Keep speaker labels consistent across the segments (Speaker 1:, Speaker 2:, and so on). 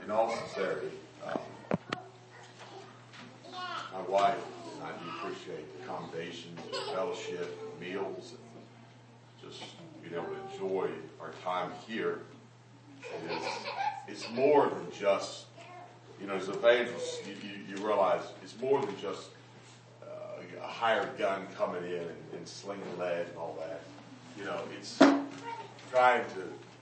Speaker 1: in all sincerity, my wife and I do appreciate the accommodations, the fellowship, the meals, and just being able to enjoy our time here. It's more than just, as evangelists, you realize it's more than just a hired gun coming in and slinging lead and all that. It's trying to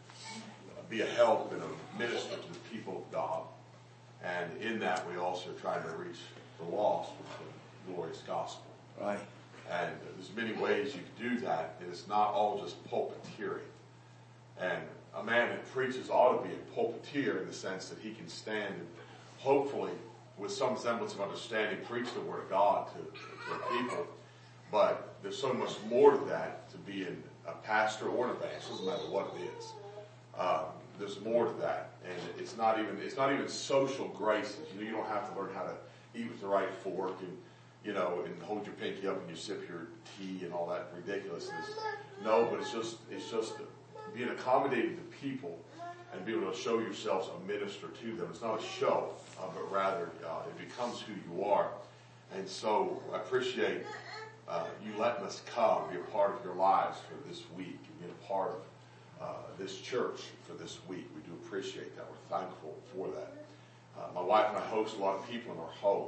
Speaker 1: be a help and a minister to the people of God. And in that, we also try to reach the lost with the glorious gospel.
Speaker 2: Right.
Speaker 1: And there's many ways you can do that. And it's not all just pulpiteering. And a man that preaches ought to be a pulpiteer in the sense that he can stand and hopefully, with some semblance of understanding, preach the word of God to the people. But there's so much more to that, to be a pastor or an evangelist, doesn't matter what it is. There's more to that, and it's not even social graces. You don't have to learn how to eat with the right fork and hold your pinky up and you sip your tea and all that ridiculousness. No, but it's just being accommodating to people and being able to show yourselves a minister to them. It's not a show, but rather it becomes who you are. And so I appreciate you letting us come, be a part of your lives for this week, and being a part of this church for this week. We do appreciate that. We're thankful for that. My wife and I host a lot of people in our home.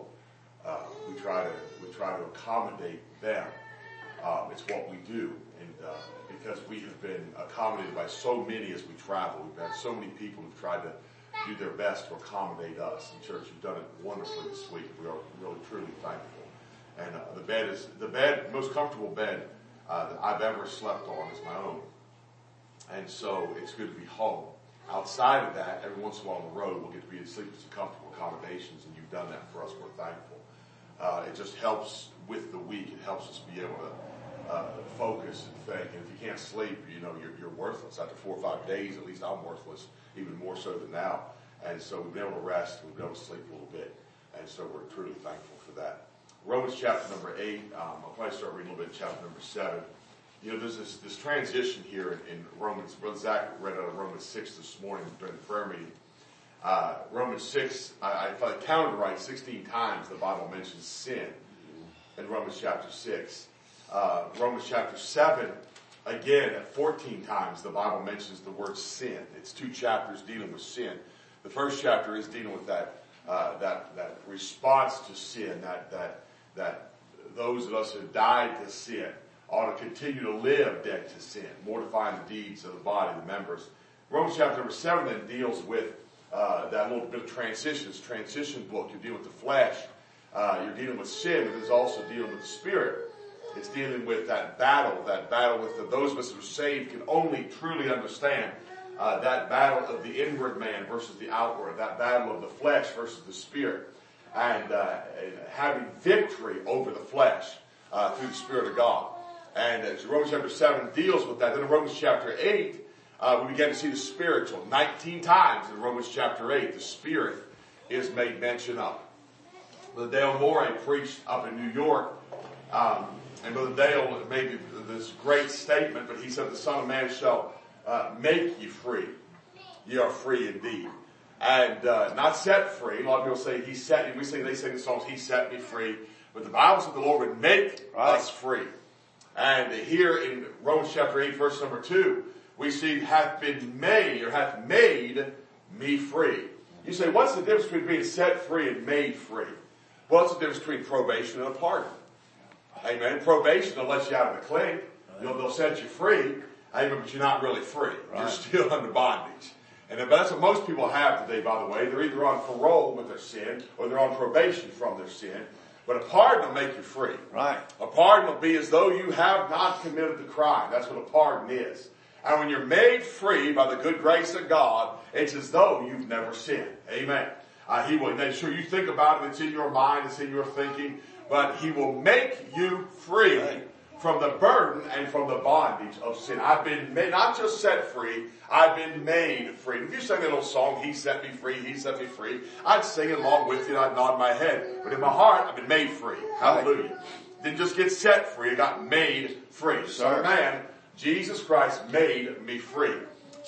Speaker 1: We try to accommodate them. It's what we do, and because we have been accommodated by so many as we travel, we've had so many people who've tried to do their best to accommodate us. In church, you've done it wonderfully this week. We are really truly thankful. And the most comfortable bed that I've ever slept on is my own. And so it's good to be home. Outside of that, every once in a while on the road, we'll get to be asleep with some comfortable accommodations, and you've done that for us. We're thankful. It just helps with the week. It helps us be able to focus and think. And if you can't sleep, you're worthless. After 4 or 5 days, at least I'm worthless, even more so than now. And so we've been able to rest. We've been able to sleep a little bit. And so we're truly thankful for that. Romans chapter number 8. I'll probably start reading a little bit in chapter number 7. There's this transition here in Romans. Brother Zach read out of Romans 6 this morning during the prayer meeting. Romans 6, if I counted right, 16 times the Bible mentions sin in Romans chapter 6. Romans chapter 7, again, at 14 times the Bible mentions the word sin. It's 2 chapters dealing with sin. The first chapter is dealing with that response to sin, that those of us who died to sin ought to continue to live dead to sin, mortifying the deeds of the body, the members. Romans chapter number 7 then deals with that little bit of transition. It's a transition book. You're dealing with the flesh. You're dealing with sin, but it's also dealing with the spirit. It's dealing with that battle with those of us who are saved can only truly understand that battle of the inward man versus the outward, that battle of the flesh versus the spirit, and having victory over the flesh through the Spirit of God. And Romans chapter 7 deals with that. Then in Romans chapter 8, we begin to see the spiritual. 19 times in Romans chapter 8, the Spirit is made mention of. Brother Dale Morey preached up in New York, and Brother Dale made this great statement, but he said, the Son of Man shall make you free. You are free indeed. And not set free. A lot of people say, they sing the songs, He set me free. But the Bible said the Lord would make us free. And here in Romans chapter 8, verse number 2, we see, hath made me free. You say, what's the difference between being set free and made free? Well, it's the difference between probation and a pardon. Amen. Probation will let you out of the clink. They'll set you free. Amen, but you're not really free. Right. You're still under bondage. And that's what most people have today, by the way. They're either on parole with their sin, or they're on probation from their sin. But a pardon will make you free. Right. A pardon will be as though you have not committed the crime. That's what a pardon is. And when you're made free by the good grace of God, it's as though you've never sinned. Amen. He will make sure you think about it. It's in your mind. It's in your thinking. But He will make you free from the burden and from the bondage of sin. I've been made, not just set free, I've been made free. If you sang that little song, He set me free, He set me free, I'd sing it along with you and I'd nod my head. But in my heart, I've been made free. Hallelujah. Didn't just get set free, I got made free. Son of Man, Jesus Christ made me free. So,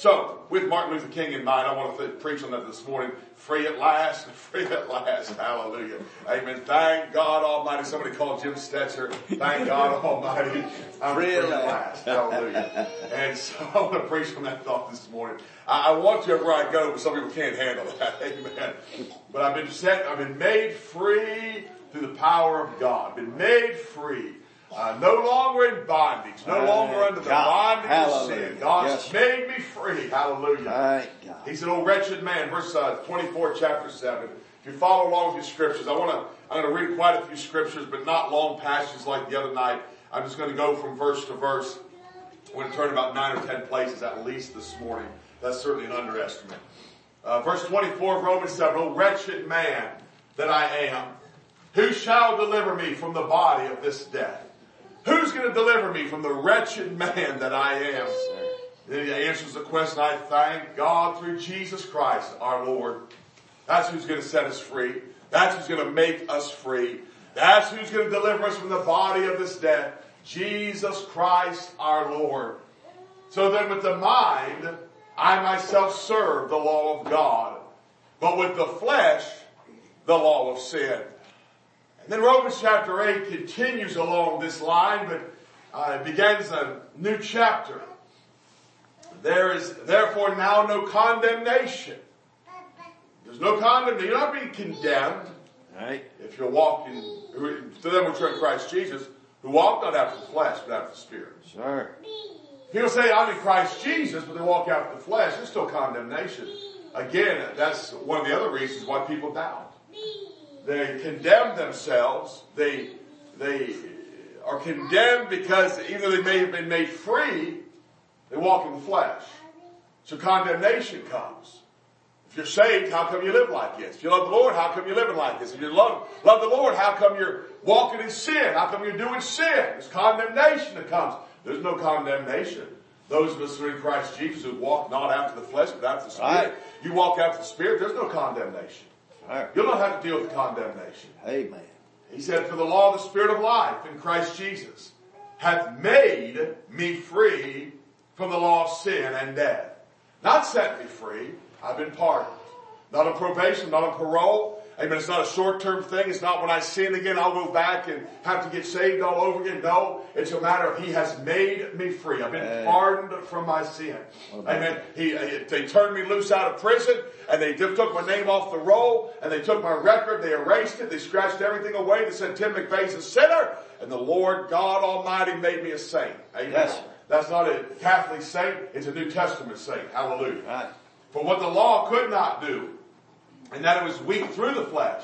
Speaker 1: with Martin Luther King in mind, I want to preach on that this morning. Free at last, free at last. Hallelujah. Amen. Thank God Almighty. Somebody called Jim Stetzer. Thank God Almighty. I'm free at last. Hallelujah. And so I want to preach on that thought this morning. I want to everywhere I go, but some people can't handle that. Amen. But I've been made free through the power of God. Been made free. No longer in bondage. No longer under the bondage of sin. God's made me free. Hallelujah. He said, "Oh wretched man," verse 24, chapter 7. If you follow along with your scriptures, I'm going to read quite a few scriptures, but not long passages like the other night. I'm just going to go from verse to verse. We're going to turn about 9 or 10 places at least this morning. That's certainly an underestimate. Verse 24 of Romans 7, "O wretched man that I am, who shall deliver me from the body of this death?" Who's going to deliver me from the wretched man that I am? Then he answers the question, "I thank God through Jesus Christ our Lord." That's who's going to set us free. That's who's going to make us free. That's who's going to deliver us from the body of this death. Jesus Christ our Lord. So then with the mind, I myself serve the law of God, but with the flesh, the law of sin. And then Romans chapter 8 continues along this line, but it begins a new chapter. "There is therefore now no condemnation." There's no condemnation. You're not being condemned. Right. If you're walking, to them which are in Christ Jesus, who walk not after the flesh, but after the Spirit. Sure. People say, "I'm in Christ Jesus," but they walk after the flesh. There's still condemnation. Again, that's one of the other reasons why people doubt. They condemn themselves. They are condemned because either they may have been made free, they walk in the flesh. So condemnation comes. If you're saved, how come you live like this? If you love the Lord, how come you're living like this? If you love the Lord, how come you're walking in sin? How come you're doing sin? There's condemnation that comes. There's no condemnation. Those of us who are in Christ Jesus who walk not after the flesh, but after the Spirit. Right. You walk after the Spirit, there's no condemnation. Right. You'll not have to deal with condemnation. Amen. He said, "For the law of the Spirit of life in Christ Jesus hath made me free from the law of sin and death." Not set me free. I've been pardoned. Not on probation, not on parole. Amen. It's not a short-term thing. It's not when I sin again, I'll go back and have to get saved all over again. No, it's a matter of He has made me free. I've been pardoned from my sin. Amen. They turned me loose out of prison, and they took my name off the roll, and they took my record, they erased it, they scratched everything away. They said, "Tim McVeigh's a sinner," and the Lord God Almighty made me a saint. Amen. Yes. That's not a Catholic saint, it's a New Testament saint. Hallelujah. Right. For what the law could not do, and that it was weak through the flesh.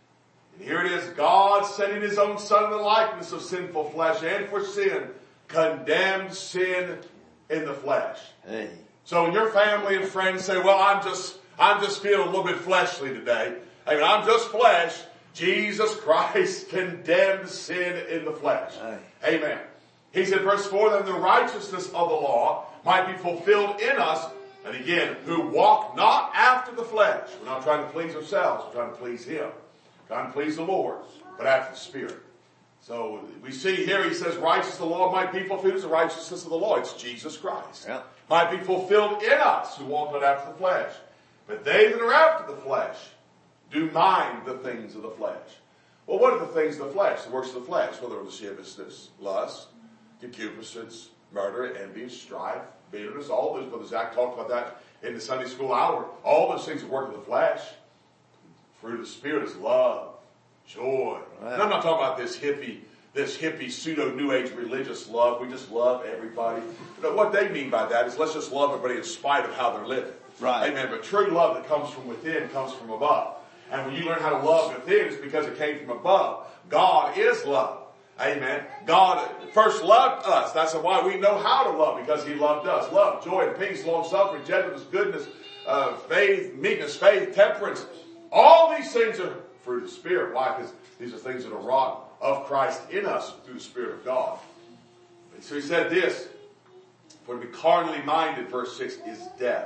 Speaker 1: And here it is, God sending His own Son in the likeness of sinful flesh, and for sin, condemned sin in the flesh. Hey. So when your family and friends say, "Well, I'm just feeling a little bit fleshly today. I mean, I'm just flesh." Jesus Christ condemned sin in the flesh. Hey. Amen. He said, verse 4, "Then the righteousness of the law might be fulfilled in us," and again, "who walk not after the flesh." We're not trying to please ourselves. We're trying to please Him. We're trying to please the Lord, but after the Spirit. So we see here, he says, righteousness of the law might be fulfilled. It's the righteousness of the law. It's Jesus Christ. Yeah. Might be fulfilled in us who walk not after the flesh. But they that are after the flesh do mind the things of the flesh. Well, what are the things of the flesh? The works of the flesh. Well, they're lasciviousness, lust, concupiscence, murder, envy, strife, bitterness, all those. Brother Zach talked about that in the Sunday school hour. All those things that work of the flesh. Fruit of the Spirit is love, joy. Right. And I'm not talking about this hippie pseudo New Age religious love. We just love everybody. But what they mean by that is let's just love everybody in spite of how they're living. Right. Amen. But true love that comes from within comes from above. And when you learn how to love within, it's because it came from above. God is love. Amen. God first loved us. That's why we know how to love, because He loved us. Love, joy, and peace, long-suffering, gentleness, goodness, faith, meekness, faith, temperance. All these things are fruit of the Spirit. Why? Because these are things that are wrought of Christ in us through the Spirit of God. And so he said this, for to be carnally minded, verse 6, is death.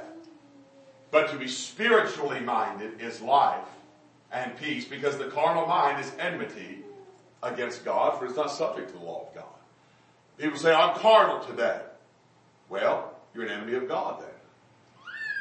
Speaker 1: But to be spiritually minded is life and peace, because the carnal mind is enmity against God, for it's not subject to the law of God. People say, I'm carnal today. Well, you're an enemy of God then.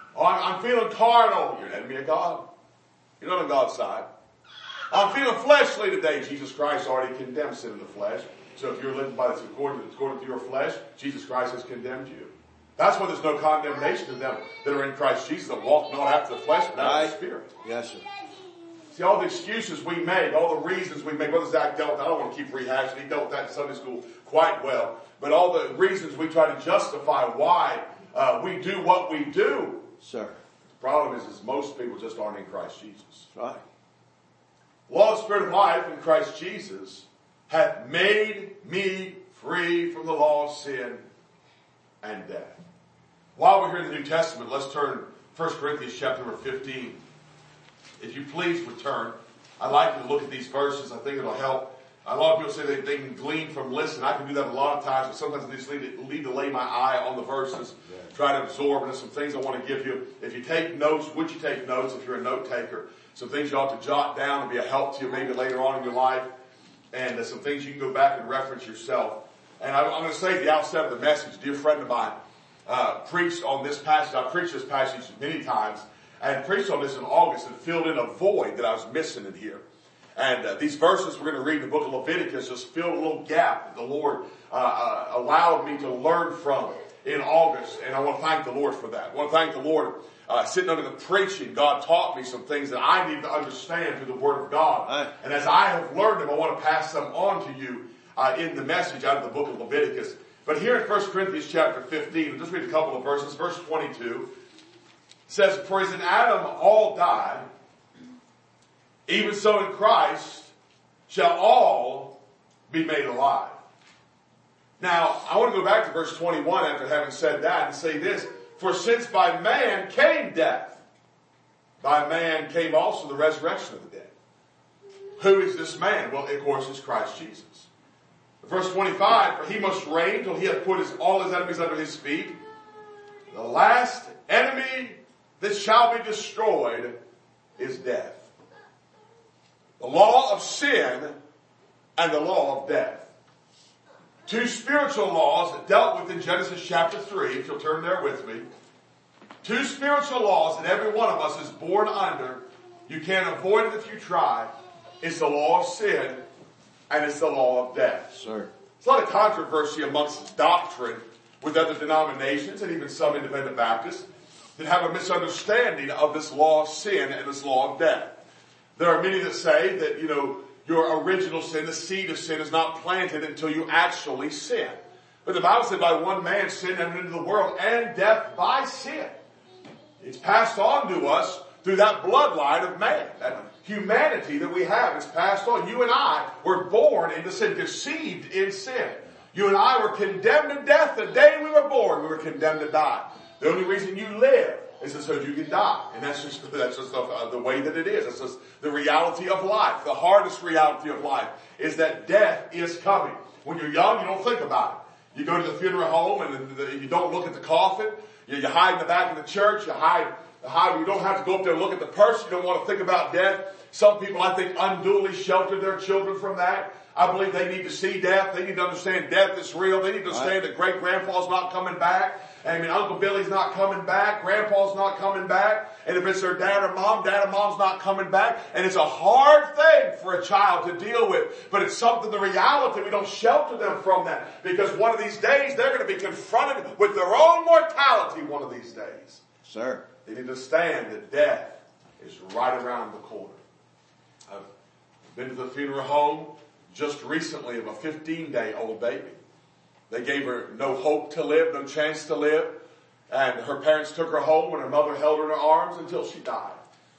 Speaker 1: Oh, I'm feeling carnal. You're an enemy of God. You're not on God's side. I'm feeling fleshly today. Jesus Christ already condemned sin in the flesh. So if you're living by this according to your flesh, Jesus Christ has condemned you. That's why there's no condemnation to them that are in Christ Jesus, that walk not after the flesh, but after the Spirit.
Speaker 2: Yes, sir.
Speaker 1: See, all the excuses we make, all the reasons we make, Brother Zach dealt with that. I don't want to keep rehashing. He dealt with that in Sunday school quite well. But all the reasons we try to justify why we do what we do.
Speaker 2: Sir.
Speaker 1: The problem is most people just aren't in Christ Jesus.
Speaker 2: Right.
Speaker 1: Law of the Spirit of life in Christ Jesus hath made me free from the law of sin and death. While we're here in the New Testament, let's turn 1 Corinthians chapter number 15. If you please return. I like to look at these verses. I think it'll help. A lot of people say they can glean from listening. I can do that a lot of times, but sometimes I just need to lay my eye on the verses, try to absorb. And there's some things I want to give you. If you take notes, would you take notes if you're a note taker? Some things you ought to jot down and be a help to you maybe later on in your life. And there's some things you can go back and reference yourself. And I'm going to say at the outset of the message, a dear friend of mine preached on this passage. I've preached this passage many times. I had preached on this in August and filled in a void that I was missing in here. And these verses we're going to read in the book of Leviticus just filled a little gap that the Lord allowed me to learn from in August. And I want to thank the Lord for that. I want to thank the Lord. Sitting under the preaching, God taught me some things that I need to understand through the Word of God. And as I have learned them, I want to pass them on to you in the message out of the book of Leviticus. But here in 1 Corinthians chapter 15, I'll just read a couple of verses. Verse 22 says, "For as in Adam all die, even so in Christ shall all be made alive." Now, I want to go back to verse 21 after having said that and say this. "For since by man came death, by man came also the resurrection of the dead." Who is this man? Well, of course, it's Christ Jesus. Verse 25, "For he must reign till he hath put all his enemies under his feet. The last enemy that shall be destroyed is death." The law of sin and the law of death. Two spiritual laws that dealt with in Genesis chapter 3, if you'll turn there with me. Two spiritual laws that every one of us is born under. You can't avoid it if you try. It's the law of sin and it's the law of death.
Speaker 2: Sir.
Speaker 1: There's a lot of controversy amongst doctrine with other denominations and even some independent Baptists that have a misunderstanding of this law of sin and this law of death. There are many that say that, your original sin, the seed of sin, is not planted until you actually sin. But the Bible said by one man sin entered into the world, and death by sin. It's passed on to us through that bloodline of man. That humanity that we have is passed on. You and I were born into sin, conceived in sin. You and I were condemned to death the day we were born. We were condemned to die. The only reason you live is so you can die. And that's just the way that it is. It's just the reality of life. The hardest reality of life is that death is coming. When you're young, you don't think about it. You go to the funeral home and you don't look at the coffin. You hide in the back of the church. You hide. You don't have to go up there and look at the person. You don't want to think about death. Some people, I think, unduly shelter their children from that. I believe they need to see death. They need to understand death is real. They need to understand that great-grandpa's not coming back. Uncle Billy's not coming back. Grandpa's not coming back. And if it's their dad or mom's not coming back. And it's a hard thing for a child to deal with. But it's something, the reality, we don't shelter them from that. Because one of these days, they're going to be confronted with their own mortality one of these days.
Speaker 2: Sir.
Speaker 1: They need to understand that death is right around the corner. I've been to the funeral home just recently of a 15-day-old baby. They gave her no hope to live, no chance to live. And her parents took her home and her mother held her in her arms until she died.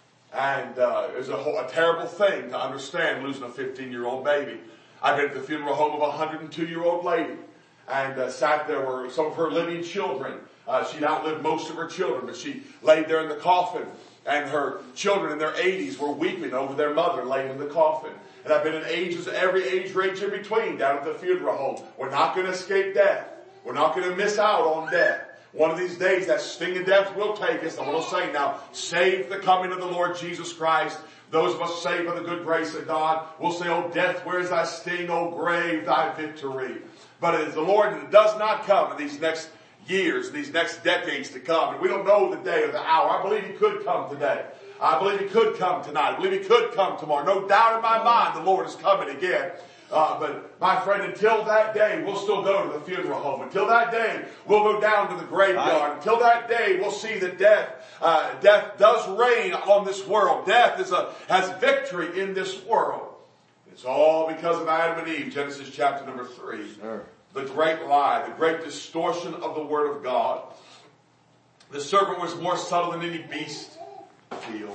Speaker 1: And it was a terrible thing to understand losing a 15-year-old baby. I've been at the funeral home of a 102-year-old lady. And sat there were some of her living children. She'd outlived most of her children, but she laid there in the coffin. And her children in their 80s were weeping over their mother laying in the coffin. And I've been in every age range in between down at the funeral home. We're not going to escape death. We're not going to miss out on death. One of these days that sting of death will take us. And we'll say now, save the coming of the Lord Jesus Christ. Those of us saved by the good grace of God will say, "O death, where is thy sting? O grave, thy victory." But as the Lord does not come in these next years and these next decades to come. And we don't know the day or the hour. I believe he could come today. I believe he could come tonight. I believe he could come tomorrow. No doubt in my mind the Lord is coming again. But my friend, until that day, we'll still go to the funeral home. Until that day, we'll go down to the graveyard. Until that day, we'll see that death does reign on this world. Death has victory in this world. It's all because of Adam and Eve, Genesis chapter number 3. Sure. The great lie, the great distortion of the Word of God. The serpent was more subtle than any beast of the field,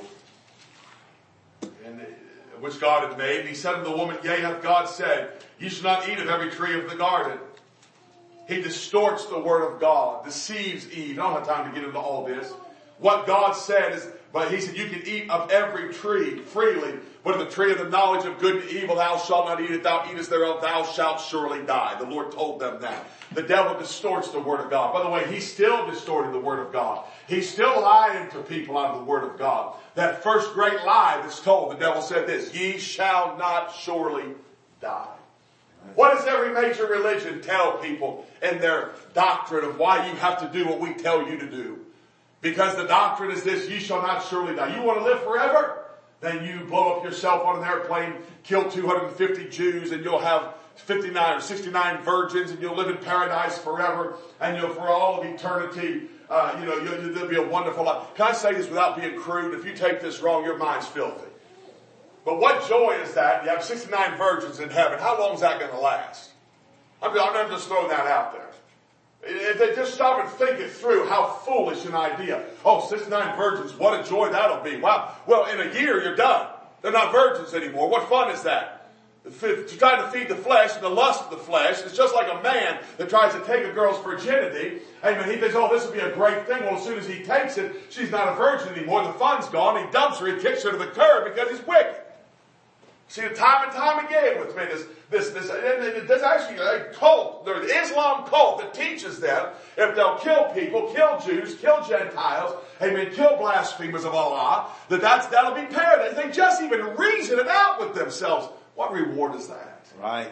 Speaker 1: and which God had made. And he said to the woman, yea, hath God said, ye shall not eat of every tree of the garden. He distorts the Word of God, deceives Eve. I don't have time to get into all this. What God said is, but he said, you can eat of every tree freely, but of the tree of the knowledge of good and evil thou shalt not eat it. Thou eatest thereof, thou shalt surely die. The Lord told them that. The devil distorts the Word of God. By the way, he still distorted the Word of God. He's still lying to people out of the Word of God. That first great lie that's told, the devil said this, ye shall not surely die. What does every major religion tell people in their doctrine of why you have to do what we tell you to do? Because the doctrine is this, ye shall not surely die. You want to live forever? Then you blow up yourself on an airplane, kill 250 Jews, and you'll have 59 or 69 virgins, and you'll live in paradise forever, and you'll for all of eternity, there'll be a wonderful life. Can I say this without being crude? If you take this wrong, your mind's filthy. But what joy is that? You have 69 virgins in heaven. How long is that going to last? I'm just throwing that out there. If they just stop and think it through, how foolish an idea. Oh, 69 virgins, what a joy that'll be. Wow. Well, in a year, you're done. They're not virgins anymore. What fun is that? To try to feed the flesh and the lust of the flesh. It's just like a man that tries to take a girl's virginity. Amen. He thinks, oh, this will be a great thing. Well, as soon as he takes it, she's not a virgin anymore. The fun's gone. He dumps her. He kicks her to the curb because he's wicked. See, time and time again with me, there's actually a cult, there's an Islam cult that teaches them if they'll kill people, kill Jews, kill Gentiles, amen, kill blasphemers of Allah, that'll be paradise. They just even reason it out with themselves. What reward is that?
Speaker 2: Right.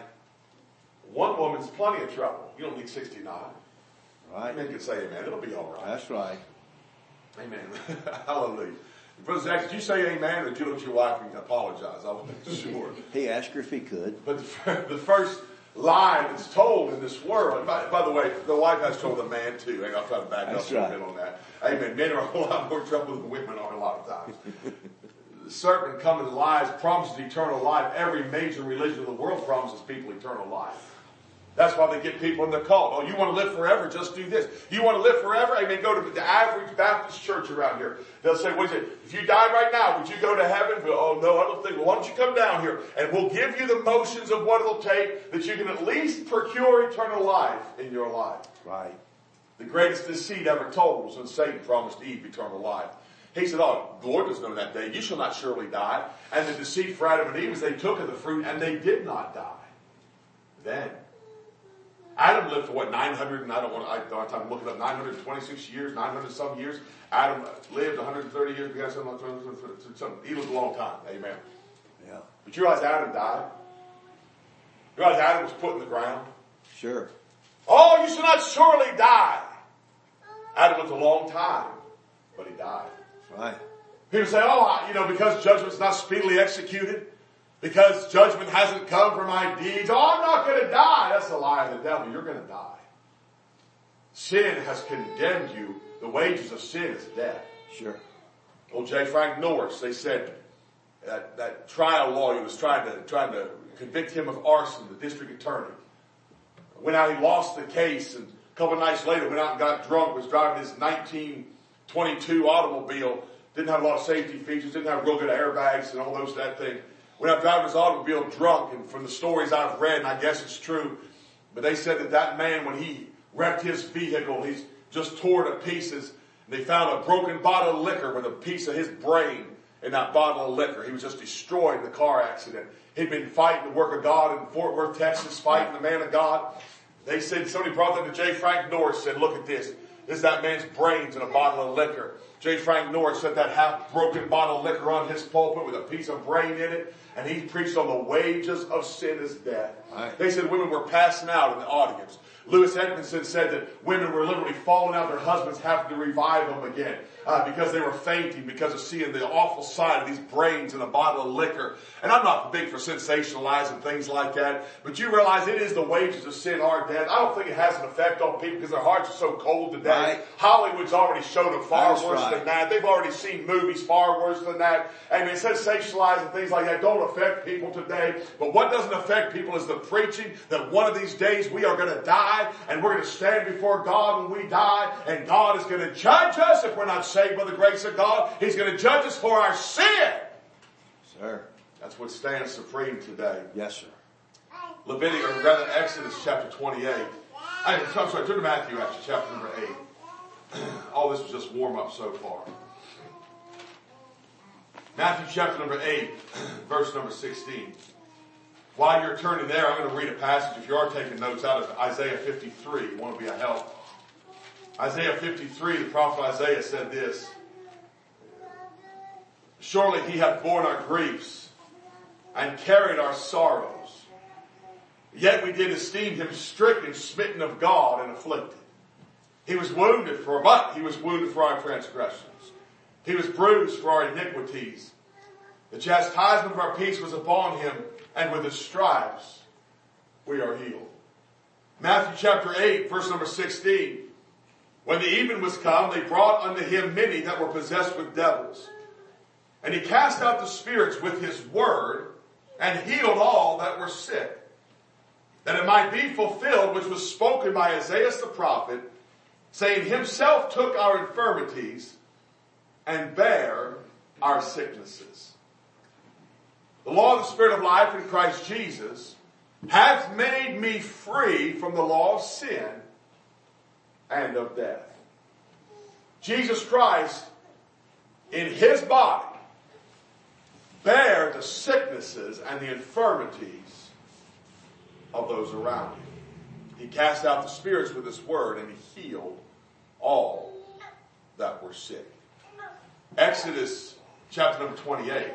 Speaker 1: One woman's plenty of trouble. You don't need 69.
Speaker 2: Right.
Speaker 1: Men can say amen. It'll be all right.
Speaker 2: That's right.
Speaker 1: Amen. Hallelujah. Brother Zach, did you say amen, or did you look at your wife and apologize? I wasn't sure.
Speaker 2: He asked her if he could.
Speaker 1: But the first lie that's told in this world, by the way, the wife has told the man too. I'll try to back up a little bit on that. Amen. Men are a whole lot more trouble than women are a lot of times. The serpent comes and lies, promises eternal life. Every major religion of the world promises people eternal life. That's why they get people in the cult. Oh, you want to live forever? Just do this. You want to live forever? Amen. Go to the average Baptist church around here. They'll say, what is it? If you died right now, would you go to heaven? Oh, no, I don't think. Well, why don't you come down here? And we'll give you the motions of what it'll take that you can at least procure eternal life in your life.
Speaker 2: Right.
Speaker 1: The greatest deceit ever told was when Satan promised Eve eternal life. He said, oh, the Lord doesn't know that day. You shall not surely die. And the deceit for Adam and Eve was they took of the fruit and they did not die. Then Adam lived for what, 900, and I don't have time to look it up, 926 years, 900 some years. Adam lived 130 years, we got something, he lived a long time, amen.
Speaker 2: Yeah.
Speaker 1: But you realize Adam died? You realize Adam was put in the ground?
Speaker 2: Sure.
Speaker 1: Oh, you shall not surely die. Adam lived a long time, but he died.
Speaker 2: Right.
Speaker 1: People say, oh, because judgment's not speedily executed, because judgment hasn't come for my deeds. Oh, I'm not going to die. That's a lie of the devil. You're going to die. Sin has condemned you. The wages of sin is death.
Speaker 2: Sure.
Speaker 1: Old J. Frank Norris, they said that trial lawyer was trying to convict him of arson, the district attorney. Went out, he lost the case, and a couple of nights later went out and got drunk, was driving his 1922 automobile, didn't have a lot of safety features, didn't have real good airbags and all that thing. Went out driving his automobile drunk, and from the stories I've read, and I guess it's true, but they said that man, when he wrecked his vehicle, he's just tore to pieces, and they found a broken bottle of liquor with a piece of his brain in that bottle of liquor. He was just destroyed in the car accident. He'd been fighting the work of God in Fort Worth, Texas, fighting the man of God. They said, somebody brought them to J. Frank Norris, said, look at this. This is that man's brains in a bottle of liquor. J. Frank Norris set that half-broken bottle of liquor on his pulpit with a piece of brain in it, and he preached on the wages of sin is death. Right. They said women were passing out in the audience. Lewis Edmondson said that women were literally falling out, their husbands having to revive them again because they were fainting because of seeing the awful sight of these brains in a bottle of liquor. And I'm not big for sensationalizing things like that, but you realize it is the wages of sin are death. I don't think it has an effect on people because their hearts are so cold today.
Speaker 2: Right.
Speaker 1: Hollywood's already shown them far
Speaker 2: That's
Speaker 1: worse
Speaker 2: right.
Speaker 1: than that. They've already seen movies far worse than that. And sensationalizing things like that don't affect people today. But what doesn't affect people is the preaching that one of these days we are going to die and we're going to stand before God when we die, and God is going to judge us if we're not saved by the grace of God. He's going to judge us for our sin.
Speaker 2: Sir.
Speaker 1: That's what stands supreme today.
Speaker 2: Yes, sir.
Speaker 1: Exodus chapter 28. I'm sorry, turn to Matthew actually, chapter number 8. All this was just warm up so far. Matthew chapter number 8, verse number 16. While you're turning there, I'm going to read a passage, if you are taking notes, out of Isaiah 53. You want to be a help. Isaiah 53, the prophet Isaiah said this: Surely he hath borne our griefs and carried our sorrows. Yet we did esteem him stricken, smitten of God, and afflicted. He was wounded for our transgressions. He was bruised for our iniquities. The chastisement of our peace was upon him, and with his stripes we are healed. Matthew chapter 8, verse number 16. When the even was come, they brought unto him many that were possessed with devils. And he cast out the spirits with his word, and healed all that were sick, that it might be fulfilled which was spoken by Isaiah the prophet, saying, Himself took our infirmities and bare our sicknesses. The law of the Spirit of life in Christ Jesus hath made me free from the law of sin and of death. Jesus Christ, in his body, bare the sicknesses and the infirmities of those around him. He cast out the spirits with his word, and he healed all that were sick. Exodus chapter number 28.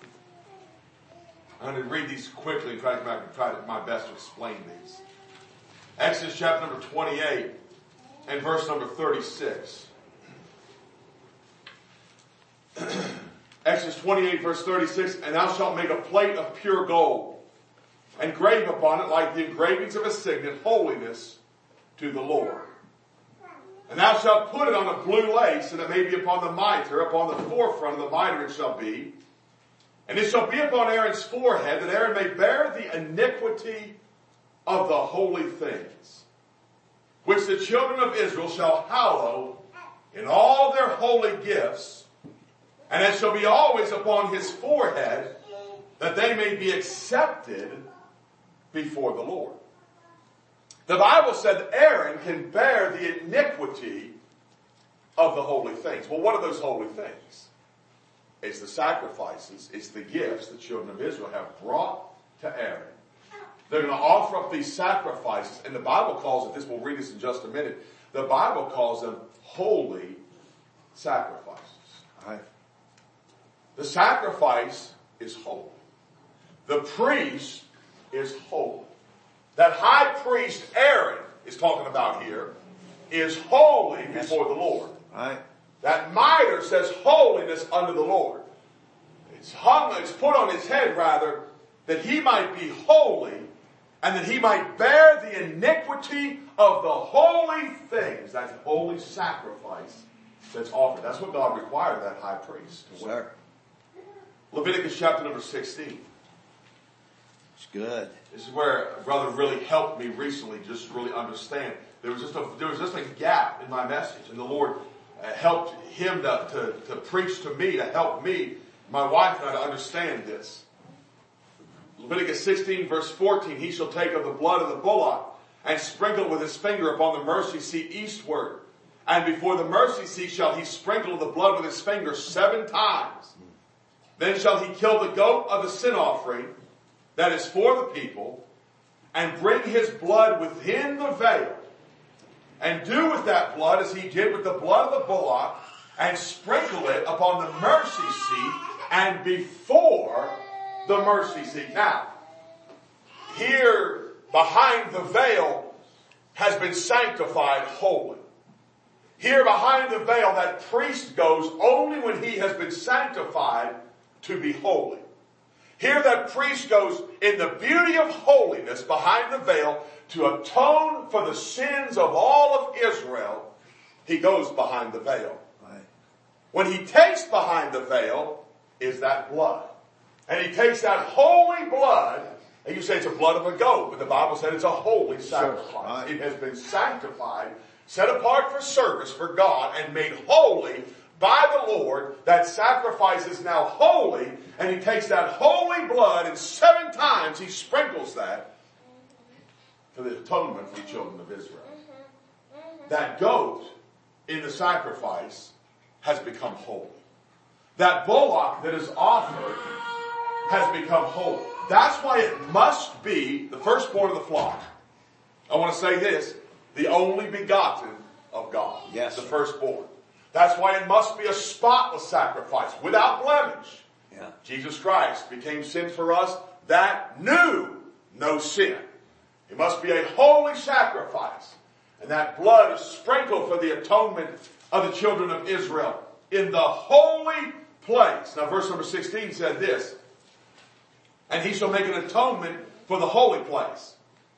Speaker 1: I'm going to read these quickly and try my best to explain these. Exodus chapter number 28 and verse number 36. Exodus 28 verse 36, And thou shalt make a plate of pure gold, and grave upon it like the engravings of a signet, holiness to the Lord. And thou shalt put it on a blue lace, and it may be upon the mitre, upon the forefront of the mitre it shall be. And it shall be upon Aaron's forehead, that Aaron may bear the iniquity of the holy things, which the children of Israel shall hallow in all their holy gifts, and it shall be always upon his forehead, that they may be accepted before the Lord. The Bible said that Aaron can bear the iniquity of the holy things. Well, what are those holy things? It's the sacrifices, it's the gifts the children of Israel have brought to Aaron. They're going to offer up these sacrifices, and the Bible calls it this, we'll read this in just a minute, the Bible calls them holy sacrifices.
Speaker 2: Right.
Speaker 1: The sacrifice is holy. The priest is holy. That high priest Aaron is talking about here is holy before the Lord.
Speaker 2: Right.
Speaker 1: That mitre says holiness unto the Lord. It's put on his head rather, that he might be holy and that he might bear the iniquity of the holy things. That's holy sacrifice that's offered. That's what God required of that high priest.
Speaker 2: Sir.
Speaker 1: Leviticus chapter number 16.
Speaker 2: It's good.
Speaker 1: This is where a brother really helped me recently just really understand. There was just a gap in my message, and the Lord helped him to preach to me, to help me, my wife and I, to understand this. Leviticus 16 verse 14, He shall take of the blood of the bullock and sprinkle it with his finger upon the mercy seat eastward. And before the mercy seat shall he sprinkle the blood with his finger 7 times. Then shall he kill the goat of the sin offering that is for the people, and bring his blood within the veil, and do with that blood as he did with the blood of the bullock, and sprinkle it upon the mercy seat and before the mercy seat. Now, here behind the veil has been sanctified holy. Here behind the veil, that priest goes only when he has been sanctified to be holy. Here that priest goes in the beauty of holiness behind the veil to atone for the sins of all of Israel. He goes behind the veil.
Speaker 2: Right.
Speaker 1: When he takes behind the veil is that blood. And he takes that holy blood, and you say it's the blood of a goat, but the Bible said it's a holy sacrifice.
Speaker 2: Right.
Speaker 1: It has been sanctified, set apart for service for God, and made holy by the Lord. That sacrifice is now holy, and he takes that holy blood, and 7 times he sprinkles that for the atonement for the children of Israel. That goat in the sacrifice has become holy. That bullock that is offered has become holy. That's why it must be the firstborn of the flock. I want to say this, the only begotten of God.
Speaker 2: Yes.
Speaker 1: The firstborn. That's why it must be a spotless sacrifice, without blemish.
Speaker 2: Yeah.
Speaker 1: Jesus Christ became sin for us that knew no sin. It must be a holy sacrifice. And that blood is sprinkled for the atonement of the children of Israel in the holy place. Now verse number 16 said this, and he shall make an atonement for the holy place.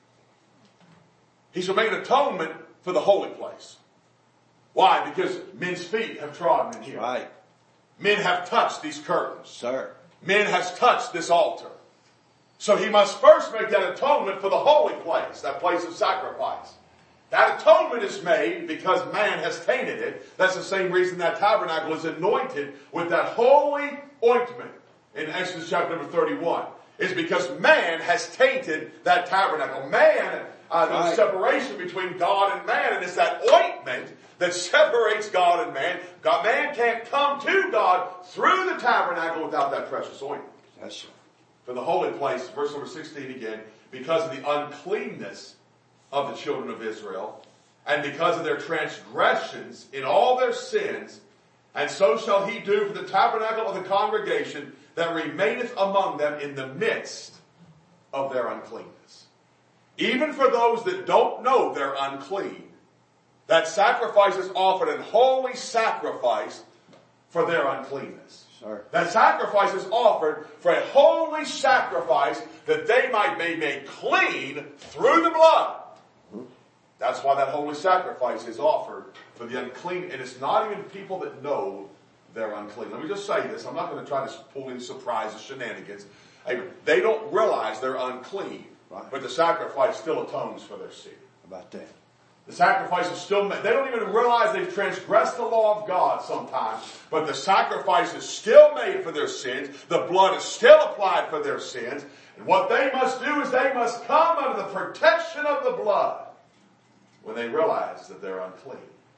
Speaker 1: He shall make an atonement for the holy place. Why? Because men's feet have trodden in here.
Speaker 2: Right.
Speaker 1: Men have touched these curtains.
Speaker 2: Sir.
Speaker 1: Men has touched this altar. So he must first make that atonement for the holy place, that place of sacrifice. That atonement is made because man has tainted it. That's the same reason that tabernacle is anointed with that holy ointment in Exodus chapter number 31. It's because man has tainted that tabernacle. Man, the separation between God and man, and it's that ointment that separates God and man. Man can't come to God through the tabernacle without that precious ointment.
Speaker 2: Yes, sir.
Speaker 1: For the holy place, verse number 16 again, because of the uncleanness of the children of Israel, and because of their transgressions in all their sins, and so shall he do for the tabernacle of the congregation that remaineth among them in the midst of their uncleanness. Even for those that don't know they're unclean, that sacrifice is offered in holy sacrifice for their uncleanness.
Speaker 2: Sir.
Speaker 1: That sacrifice is offered for a holy sacrifice that they might be made clean through the blood. That's why that holy sacrifice is offered for the unclean. And it's not even people that know they're unclean. Let me just say this. I'm not going to try to pull in surprises, shenanigans. They don't realize they're unclean.
Speaker 2: Right.
Speaker 1: But the sacrifice still atones for their sin.
Speaker 2: How about that?
Speaker 1: The sacrifice is still made. They don't even realize they've transgressed the law of God sometimes. But the sacrifice is still made for their sins. The blood is still applied for their sins. And what they must do is they must come under the protection of the blood when they realize that they're unclean.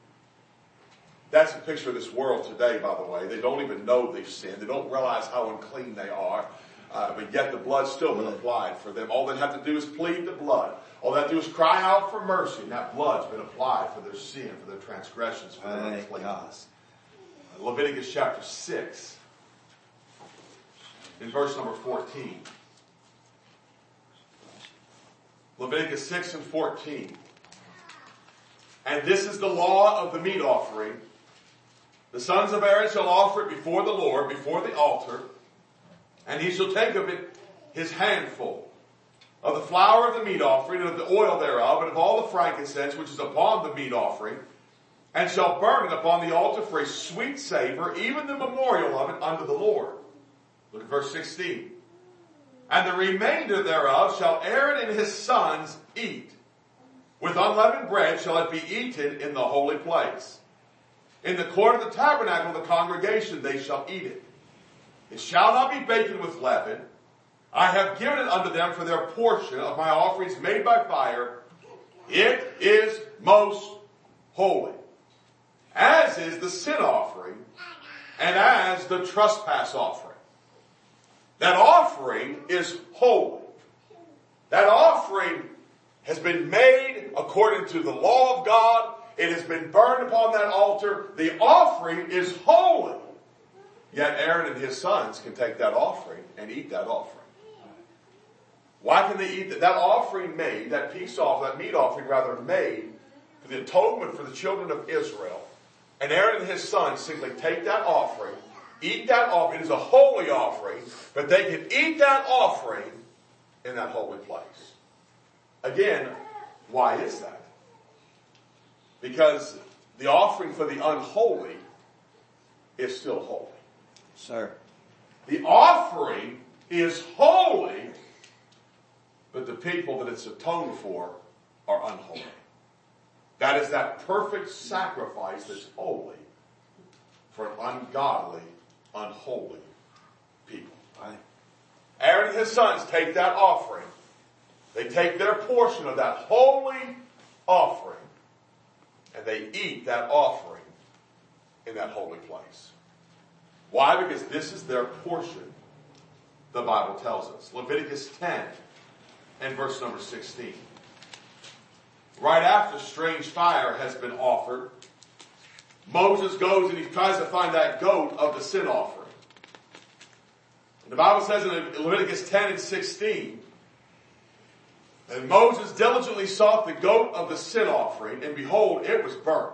Speaker 1: That's a picture of this world today, by the way. They don't even know they've sinned. They don't realize how unclean they are. But yet the blood's still been applied for them. All they have to do is plead the blood. All they have to do is cry out for mercy. And that blood's been applied for their sin, for their transgressions, for their uncleanness. Leviticus chapter 6, in verse number 14. Leviticus 6 and 14. And this is the law of the meat offering. The sons of Aaron shall offer it before the Lord, before the altar. And he shall take of it his handful of the flour of the meat offering, and of the oil thereof, and of all the frankincense which is upon the meat offering, and shall burn it upon the altar for a sweet savor, even the memorial of it unto the Lord. Look at verse 16. And the remainder thereof shall Aaron and his sons eat. With unleavened bread shall it be eaten in the holy place. In the court of the tabernacle of the congregation they shall eat it. It shall not be baken with leaven. I have given it unto them for their portion of my offerings made by fire. It is most holy, as is the sin offering, and as the trespass offering. That offering is holy. That offering has been made according to the law of God. It has been burned upon that altar. The offering is holy. Yet Aaron and his sons can take that offering and eat that offering. Why can they eat that? That offering made, that peace offering, that meat offering rather made for the atonement for the children of Israel. And Aaron and his sons simply take that offering, eat that offering. It is a holy offering, but they can eat that offering in that holy place. Again, why is that? Because the offering for the unholy is still holy.
Speaker 2: Sir.
Speaker 1: The offering is holy, but the people that it's atoned for are unholy. That is that perfect sacrifice that's holy for an ungodly, unholy people.
Speaker 2: Right.
Speaker 1: Aaron and his sons take that offering. They take their portion of that holy offering and they eat that offering in that holy place. Why? Because this is their portion, the Bible tells us. Leviticus 10 and verse number 16. Right after strange fire has been offered, Moses goes and he tries to find that goat of the sin offering. And the Bible says in Leviticus 10 and 16, and Moses diligently sought the goat of the sin offering, and behold, it was burnt.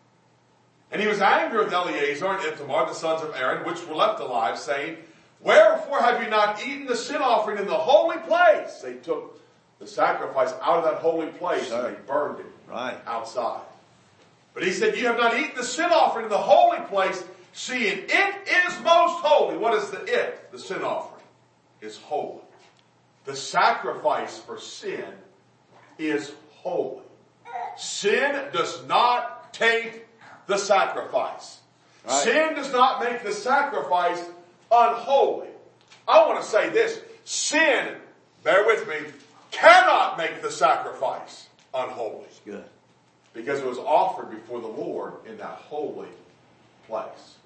Speaker 1: And he was angry with Eleazar and Ithamar, the sons of Aaron, which were left alive, saying, wherefore have you not eaten the sin offering in the holy place? They took the sacrifice out of that holy place and they burned it outside. But he said, you have not eaten the sin offering in the holy place, seeing it is most holy. What is the it? The sin offering is holy. The sacrifice for sin is holy. Sin does not take the sacrifice. Right. Sin does not make the sacrifice unholy. I want to say this. Sin, bear with me, cannot make the sacrifice unholy.
Speaker 2: That's good.
Speaker 1: Because it was offered before the Lord in that holy place.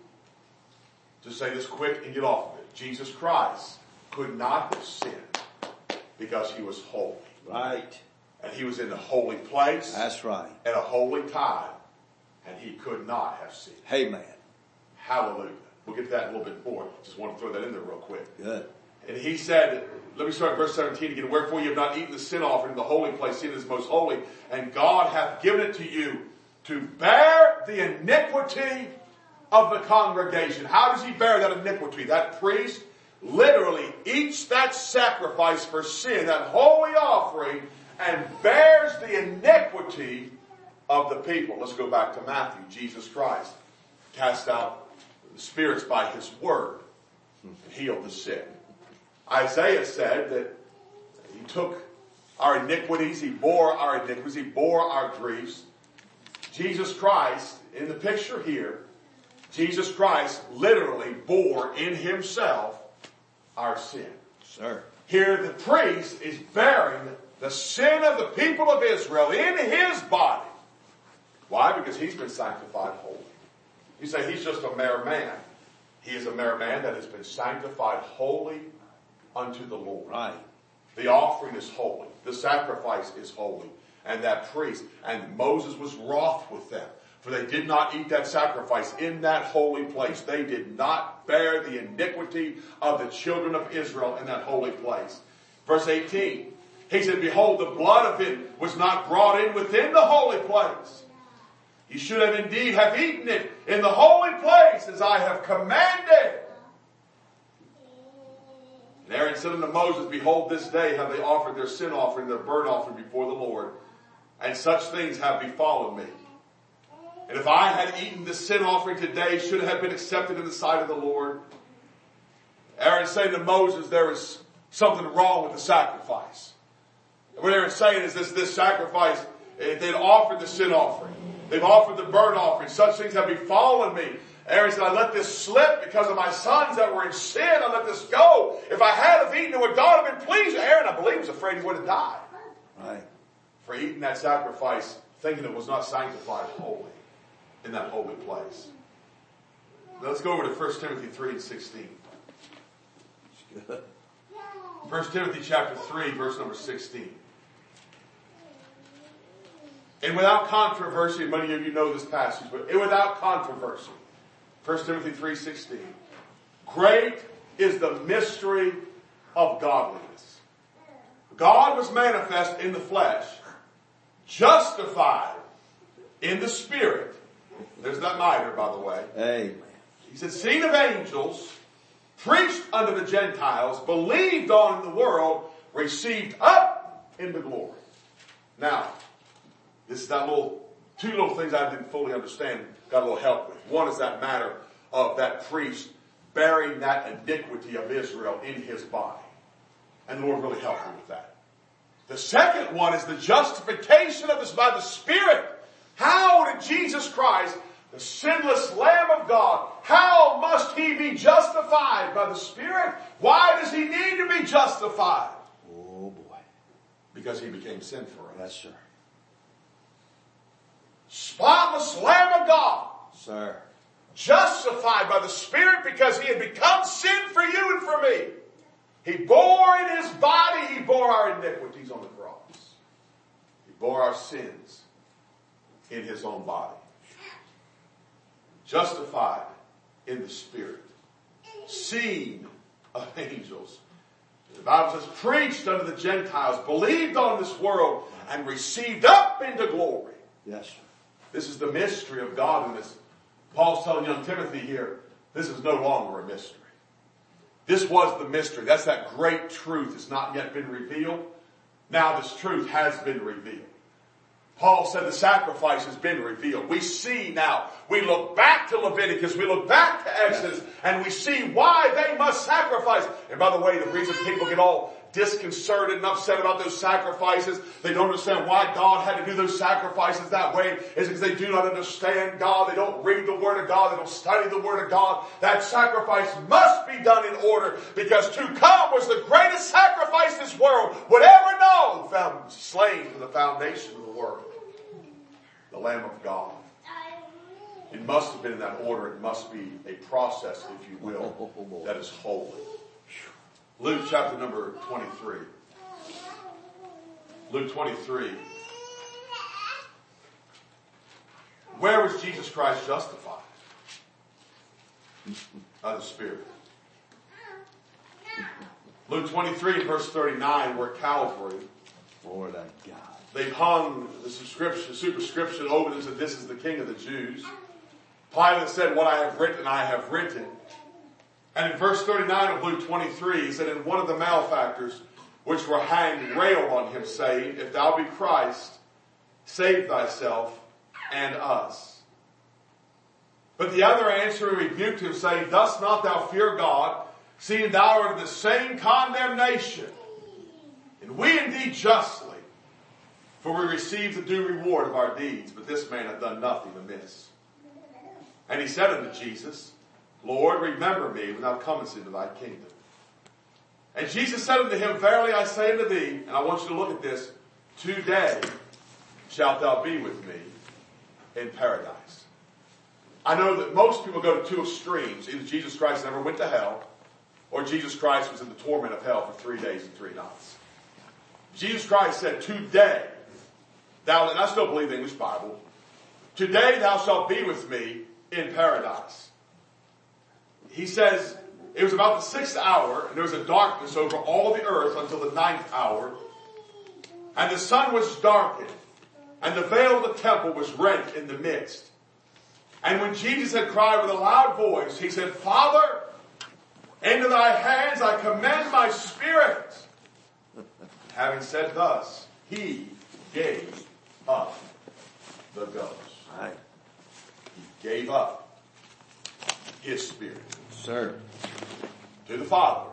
Speaker 1: Just say this quick and get off of it. Jesus Christ could not have sinned because he was holy.
Speaker 2: Right.
Speaker 1: And he was in the holy place.
Speaker 2: That's right.
Speaker 1: At a holy time. And he could not have sinned.
Speaker 2: Amen.
Speaker 1: Hallelujah. We'll get to that in a little bit more. Just want to throw that in there real quick.
Speaker 2: Good.
Speaker 1: And he said, let me start at verse 17 again. Wherefore you have not eaten the sin offering in the holy place, seeing it is most holy. And God hath given it to you to bear the iniquity of the congregation. How does he bear that iniquity? That priest literally eats that sacrifice for sin, that holy offering, and bears the iniquity of the people. Let's go back to Matthew. Jesus Christ cast out the spirits by his word and healed the sick. Isaiah said that he took our iniquities, he bore our iniquities, he bore our griefs. Jesus Christ, in the picture here, Jesus Christ literally bore in himself our sin.
Speaker 2: Sir.
Speaker 1: Here the priest is bearing the sin of the people of Israel in his body. Why? Because he's been sanctified holy. You say he's just a mere man. He is a mere man that has been sanctified holy unto the Lord.
Speaker 2: Right.
Speaker 1: The offering is holy. The sacrifice is holy. And that priest, and Moses was wroth with them, for they did not eat that sacrifice in that holy place. They did not bear the iniquity of the children of Israel in that holy place. Verse 18, he said, behold, the blood of it was not brought in within the holy place. You should have indeed have eaten it in the holy place as I have commanded. And Aaron said unto Moses, behold, this day have they offered their sin offering, their burnt offering before the Lord, and such things have befallen me. And if I had eaten the sin offering today, should it have been accepted in the sight of the Lord? Aaron saying to Moses, there is something wrong with the sacrifice. And what Aaron's saying is this sacrifice, they'd offered the sin offering. They've offered the burnt offering. Such things have befallen me. Aaron said, I let this slip because of my sons that were in sin. I let this go. If I had have eaten it, would God have been pleased? Aaron, I believe, was afraid he would have died.
Speaker 2: Right.
Speaker 1: For eating that sacrifice, thinking it was not sanctified holy in that holy place. Now let's go over to 1 Timothy 3 and 16.
Speaker 2: It's good.
Speaker 1: 1 Timothy chapter 3, verse number 16. And without controversy, many of you know this passage, but without controversy, 1 Timothy 3:16. Great is the mystery of godliness. God was manifest in the flesh, justified in the Spirit. There's that minor, by the way.
Speaker 2: Amen.
Speaker 1: He said, seen of angels, preached unto the Gentiles, believed on in the world, received up into glory. Now, this is that two little things I didn't fully understand, got a little help with. One is that matter of that priest bearing that iniquity of Israel in his body. And the Lord really helped me with that. The second one is the justification of us by the Spirit. How did Jesus Christ, the sinless Lamb of God, how must he be justified by the Spirit? Why does he need to be justified?
Speaker 2: Oh boy.
Speaker 1: Because he became sin for us.
Speaker 2: Yes, sir.
Speaker 1: Spotless Lamb of God.
Speaker 2: Sir.
Speaker 1: Justified by the Spirit because he had become sin for you and for me. He bore in his body, he bore our iniquities on the cross. He bore our sins in his own body. Justified in the Spirit. Seen of angels. The Bible says, preached unto the Gentiles, believed on this world, and received up into glory.
Speaker 2: Yes, sir.
Speaker 1: This is the mystery of godliness. Paul's telling young Timothy here, this is no longer a mystery. This was the mystery. That's that great truth that's not yet been revealed. Now this truth has been revealed. Paul said the sacrifice has been revealed. We see now, we look back to Leviticus, we look back to Exodus, and we see why they must sacrifice. And by the way, the reason people get all disconcerted and upset about those sacrifices, they don't understand why God had to do those sacrifices that way, is because they do not understand God. They don't read the Word of God. They don't study the Word of God. That sacrifice must be done in order, because to come was the greatest sacrifice this world would ever know, found slain from the foundation of the world. The Lamb of God. It must have been in that order. It must be a process, if you will, that is holy. Luke chapter number 23. Luke 23. Where was Jesus Christ justified? By the Spirit. Luke 23 verse 39, we're at Calvary.
Speaker 2: Lord our God.
Speaker 1: They've hung the superscription over it and said, this is the King of the Jews. Pilate said, what I have written, I have written. And in verse 39 of Luke 23, he said, and one of the malefactors which were hanged railed on him, saying, if thou be Christ, save thyself and us. But the other answering rebuked him, saying, dost not thou fear God, seeing thou art in the same condemnation? And we indeed justly, for we receive the due reward of our deeds, but this man hath done nothing amiss. And he said unto Jesus, Lord, remember me when thou comest into thy kingdom. And Jesus said unto him, verily I say unto thee, and I want you to look at this, today shalt thou be with me in paradise. I know that most people go to two extremes. Either Jesus Christ never went to hell, or Jesus Christ was in the torment of hell for 3 days and 3 nights. Jesus Christ said, today, thou, and I still believe the English Bible, today thou shalt be with me in paradise. He says, it was about the 6th hour, and there was a darkness over all the earth until the 9th hour. And the sun was darkened, and the veil of the temple was rent in the midst. And when Jesus had cried with a loud voice, he said, Father, into thy hands I commend my spirit. Having said thus, he gave up the ghost.
Speaker 2: Right.
Speaker 1: He gave up his spirit.
Speaker 2: Sir.
Speaker 1: To the Father.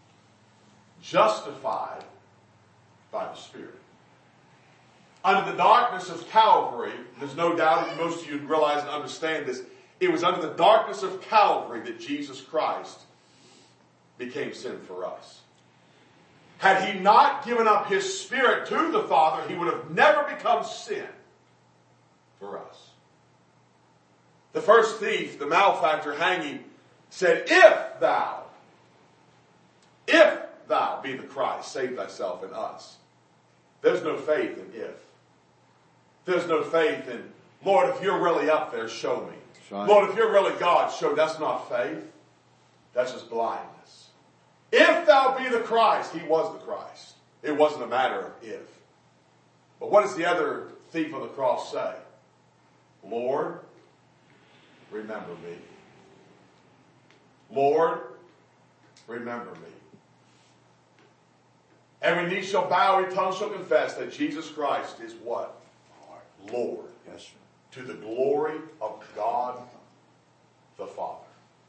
Speaker 1: Justified by the Spirit. Under the darkness of Calvary, there's no doubt that most of you realize and understand this, it was under the darkness of Calvary that Jesus Christ became sin for us. Had he not given up his spirit to the Father, he would have never become sin for us. The first thief, the malefactor hanging, said, if thou be the Christ, save thyself and us. There's no faith in if. There's no faith in, Lord, if you're really up there, show me.
Speaker 2: Right.
Speaker 1: Lord, if you're really God, show. That's not faith. That's just blindness. If thou be the Christ, he was the Christ. It wasn't a matter of if. But what does the other thief on the cross say? Lord, remember me. Lord, remember me. Every knee shall bow, every tongue shall confess that Jesus Christ is what? Lord.
Speaker 2: Yes, sir.
Speaker 1: To the glory of God the Father.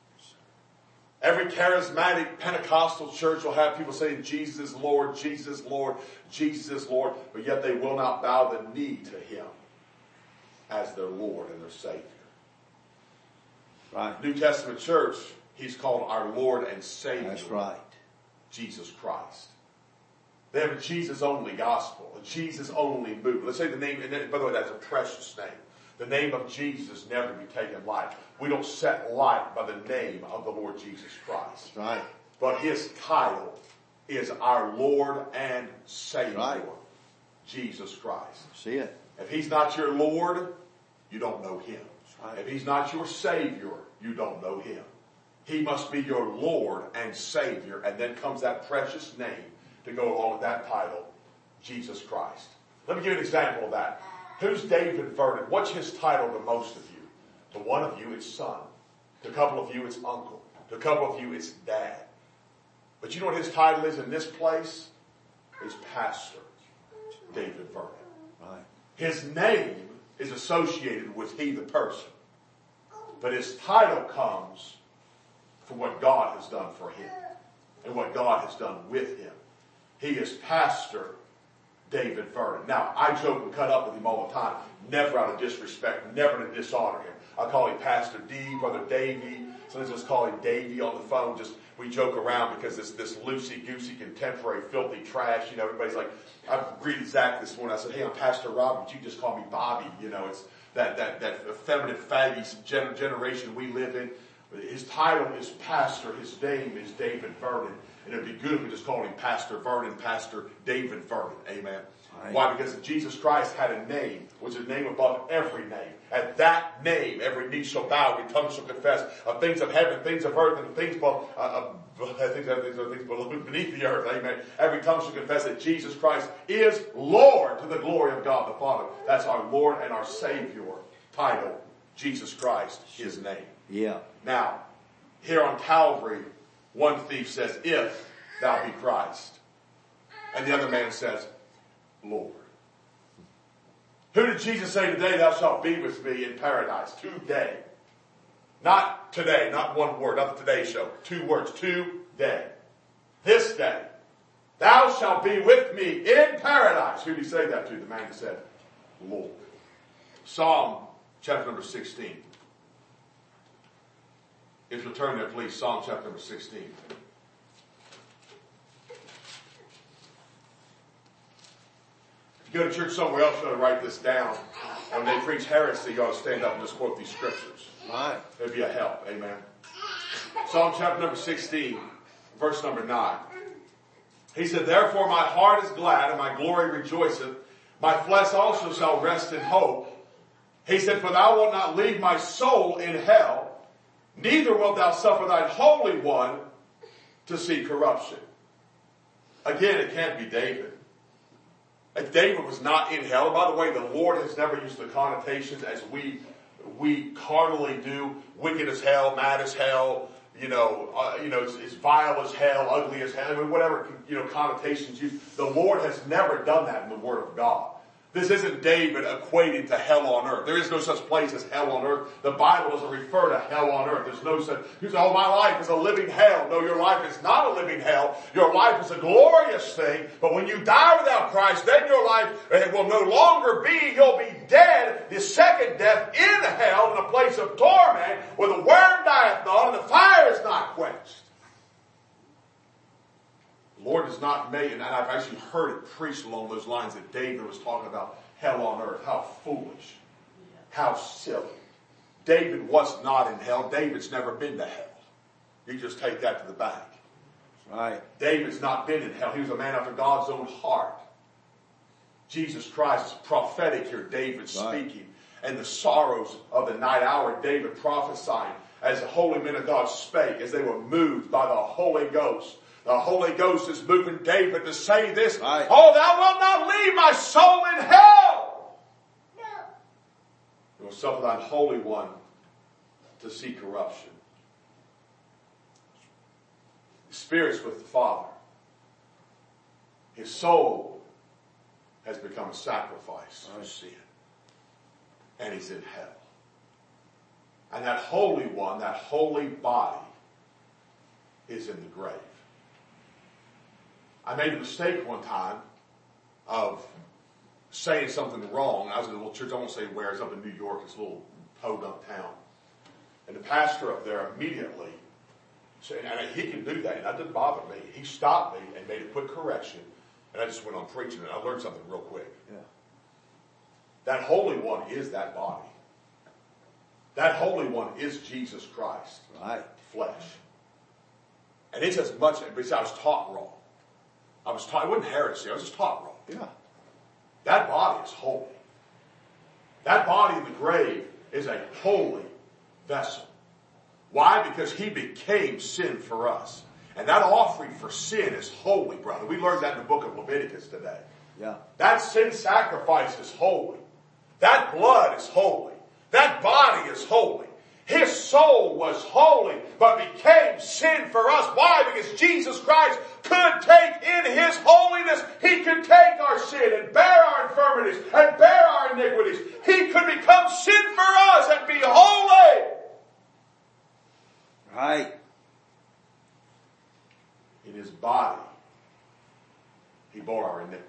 Speaker 1: Every charismatic Pentecostal church will have people saying, Jesus is Lord, Jesus is Lord, Jesus is Lord, but yet they will not bow the knee to Him as their Lord and their Savior.
Speaker 2: Right.
Speaker 1: New Testament church, He's called our Lord and Savior.
Speaker 2: That's right.
Speaker 1: Jesus Christ. They have a Jesus-only gospel, a Jesus-only movement. Let's say the name, and by the way, that's a precious name. The name of Jesus never be taken light. We don't set light by the name of the Lord Jesus Christ.
Speaker 2: Right.
Speaker 1: But His title is our Lord and Savior,
Speaker 2: Right.
Speaker 1: Jesus Christ.
Speaker 2: See it.
Speaker 1: If He's not your Lord, you don't know Him.
Speaker 2: Right.
Speaker 1: If He's not your Savior, you don't know Him. He must be your Lord and Savior, and then comes that precious name to go along with that title, Jesus Christ. Let me give you an example of that. Who's David Vernon? What's his title to most of you? To one of you, it's son. To a couple of you, it's uncle. To a couple of you, it's dad. But you know what his title is in this place? He's Pastor David Vernon.
Speaker 2: Right.
Speaker 1: His name is associated with he, the person. But his title comes from what God has done for him and what God has done with him. He is Pastor David Vernon. Now, I joke and cut up with him all the time, never out of disrespect, never to dishonor him. I call him Pastor D, Brother Davey. Sometimes I just call him Davey on the phone. Just we joke around because this loosey-goosey, contemporary, filthy trash. You know, everybody's like, I greeted Zach this morning. I said, hey, I'm Pastor Rob, but you just call me Bobby. You know, it's that effeminate, faggy generation we live in. His title is Pastor. His name is David Vernon. And it'd be good if we just called him Pastor Vernon, Pastor David Vernon. Amen. Right. Why? Because Jesus Christ had a name, which is a name above every name. At that name, every knee shall bow, every tongue shall confess of things of heaven, things of earth, and things beneath the earth. Amen. Every tongue shall confess that Jesus Christ is Lord to the glory of God the Father. That's our Lord and our Savior title. Jesus Christ, His name.
Speaker 2: Yeah.
Speaker 1: Now, here on Calvary, one thief says, if thou be Christ. And the other man says, Lord. Who did Jesus say today, thou shalt be with me in paradise? Today. Not today, not one word, not the Today Show. 2 words, today. This day. Thou shalt be with me in paradise. Who did he say that to? The man who said, Lord. Psalm chapter number 16. If you'll turn there, please, Psalm chapter number 16. If you go to church somewhere else, you ought to write this down. And when they preach heresy, you ought to stand up and just quote these scriptures.
Speaker 2: Right.
Speaker 1: It'd be a help. Amen. Psalm chapter number 16, verse number 9. He said, therefore my heart is glad and my glory rejoiceth. My flesh also shall rest in hope. He said, for thou wilt not leave my soul in hell, neither wilt thou suffer thine Holy One to see corruption. Again, it can't be David. David was not in hell. By the way, the Lord has never used the connotations as we carnally do. Wicked as hell, mad as hell, it's vile as hell, ugly as hell. I mean, whatever, connotations used. The Lord has never done that in the Word of God. This isn't David equating to hell on earth. There is no such place as hell on earth. The Bible doesn't refer to hell on earth. There's no such, you say, oh, my life is a living hell. No, your life is not a living hell. Your life is a glorious thing. But when you die without Christ, then your life will no longer be, you'll be dead, the second death in hell, in a place of torment, where the worm dieth not and the fire is not quenched. The Lord has not made, and I've actually heard it preached along those lines that David was talking about hell on earth. How foolish. How silly. David was not in hell. David's never been to hell. You just take that to the bank.
Speaker 2: Right.
Speaker 1: David's not been in hell. He was a man after God's own heart. Jesus Christ is prophetic here. David speaking. And the sorrows of the night hour, David prophesying as the holy men of God spake, as they were moved by the Holy Ghost. The Holy Ghost is moving David to say this.
Speaker 2: Right.
Speaker 1: Oh, thou wilt not leave my soul in hell. You will suffer thine Holy One to see corruption. The Spirit's with the Father. His soul has become a sacrifice for sin. And he's in hell. And that Holy One, that holy body, is in the grave. I made a mistake one time of saying something wrong. I was in a little church, I won't say where, it's up in New York, it's a little podunk town. And the pastor up there immediately said, and he can do that, and that didn't bother me. He stopped me and made a quick correction, and I just went on preaching, and I learned something real quick.
Speaker 2: Yeah.
Speaker 1: That Holy One is that body. That Holy One is Jesus Christ.
Speaker 2: Right.
Speaker 1: Flesh. And it's as much, because I was taught wrong. It wasn't heresy, I was just taught wrong.
Speaker 2: Yeah.
Speaker 1: That body is holy. That body in the grave is a holy vessel. Why? Because he became sin for us. And that offering for sin is holy, brother. We learned that in the book of Leviticus today.
Speaker 2: Yeah.
Speaker 1: That sin sacrifice is holy. That blood is holy. That body is holy. His soul was holy, but became sin for us. Why? Because Jesus Christ could take in his holiness, he could take our sin and bear our infirmities and bear our iniquities. He could become sin for us and be holy.
Speaker 2: Right.
Speaker 1: In his body, he bore our iniquities.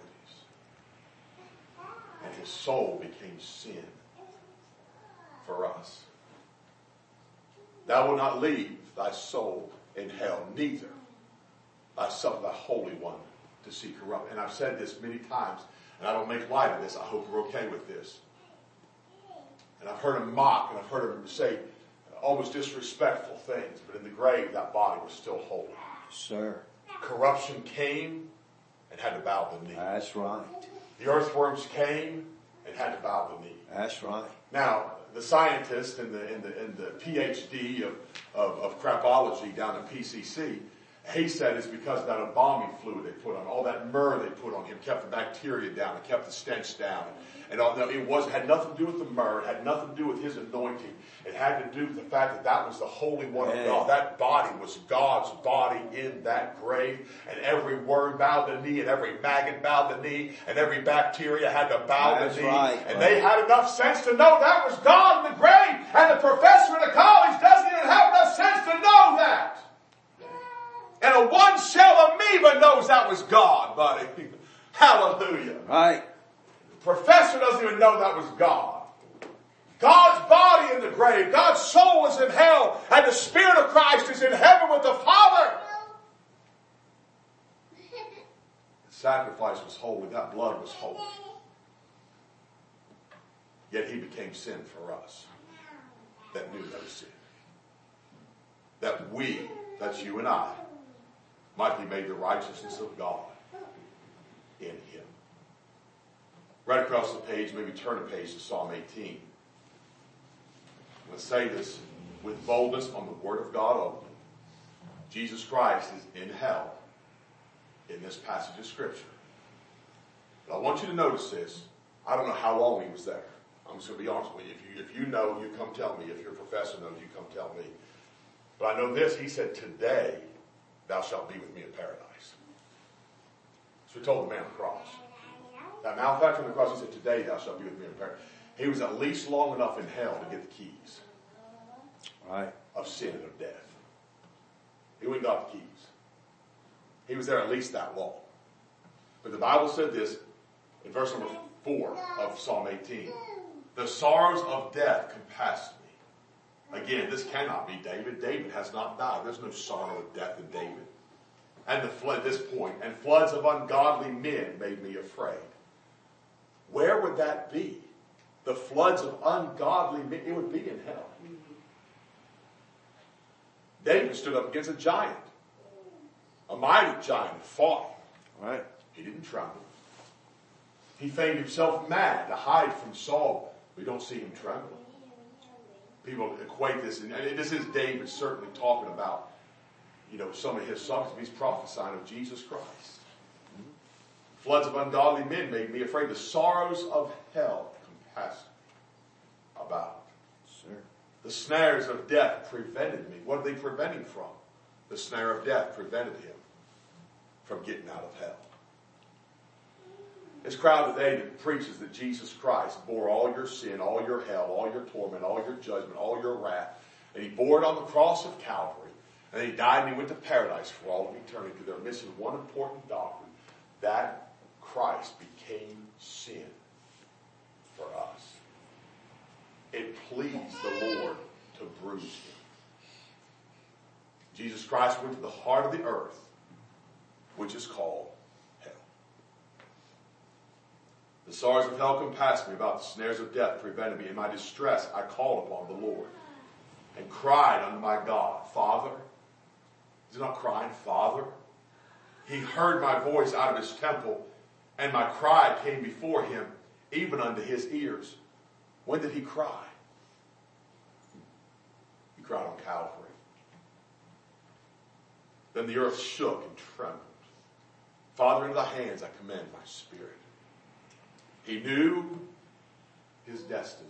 Speaker 1: And his soul became sin for us. Thou wilt not leave thy soul in hell, neither thy suffer thy Holy One to see corrupt. And I've said this many times, and I don't make light of this. I hope you're okay with this. And I've heard him mock, and I've heard him say almost disrespectful things, but in the grave, that body was still holy.
Speaker 2: Sir.
Speaker 1: Corruption came and had to bow the knee.
Speaker 2: That's right.
Speaker 1: The earthworms came and had to bow the knee.
Speaker 2: That's right.
Speaker 1: Now, the scientist in the PhD of crapology down at PCC, he said it's because of that embalming fluid they put on, all that myrrh they put on him kept the bacteria down, it kept the stench down. And all, it had nothing to do with the myrrh, it had nothing to do with his anointing. It had to do with the fact that that was the Holy One of God. That body was God's body in that grave. And every worm bowed the knee, and every maggot bowed the knee, and every bacteria had to bow the knee.
Speaker 2: Right.
Speaker 1: And they had enough sense to know that was God in the grave. And the professor in the college doesn't even have enough sense to know that. And a one-cell amoeba knows that was God, buddy. Hallelujah.
Speaker 2: Right.
Speaker 1: The professor doesn't even know that was God. God's body in the grave. God's soul is in hell. And the Spirit of Christ is in heaven with the Father. The sacrifice was holy. That blood was holy. Yet he became sin for us that knew no sin. That we, that's you and I, might be made the righteousness of God in him. Right across the page, maybe turn a page to Psalm 18. I'm going to say this with boldness on the Word of God only. Jesus Christ is in hell in this passage of Scripture. But I want you to notice this. I don't know how long he was there. I'm just going to be honest with you. If you know, you come tell me. If your professor knows, you come tell me. But I know this. He said, today thou shalt be with me in paradise. So he told the man on the cross. That malefactor on the cross, he said, today thou shalt be with me in paradise. He was at least long enough in hell to get the keys.
Speaker 2: Right.
Speaker 1: Of sin and of death. He went and got the keys. He was there at least that long. But the Bible said this in verse number 4 of Psalm 18. The sorrows of death compassed me. Again, this cannot be David. David has not died. There's no sorrow of death in David. And this point, and floods of ungodly men made me afraid. Where would that be? The floods of ungodly men, it would be in hell. David stood up against a giant. A mighty giant and fought him.
Speaker 2: Right.
Speaker 1: He didn't tremble. He feigned himself mad to hide from Saul. We don't see him tremble. People equate this, and this is David certainly talking about some of his songs, he's prophesying of Jesus Christ. Floods of ungodly men made me afraid. The sorrows of hell compassed me about.
Speaker 2: Sir.
Speaker 1: The snares of death prevented me. What are they preventing from? The snare of death prevented him from getting out of hell. This crowd today that preaches that Jesus Christ bore all your sin, all your hell, all your torment, all your judgment, all your wrath, and he bore it on the cross of Calvary, and he died and he went to paradise for all of eternity. They're missing one important doctrine, that Christ became sin for us. It pleased the Lord to bruise him. Jesus Christ went to the heart of the earth, which is called hell. The sorrows of hell compassed me about. The snares of death prevented me. In my distress, I called upon the Lord and cried unto my God. Father, is he not crying, Father? He heard my voice out of his temple, and my cry came before him, even unto his ears. When did he cry? He cried on Calvary. Then the earth shook and trembled. Father, into thy hands I commend my spirit. He knew his destiny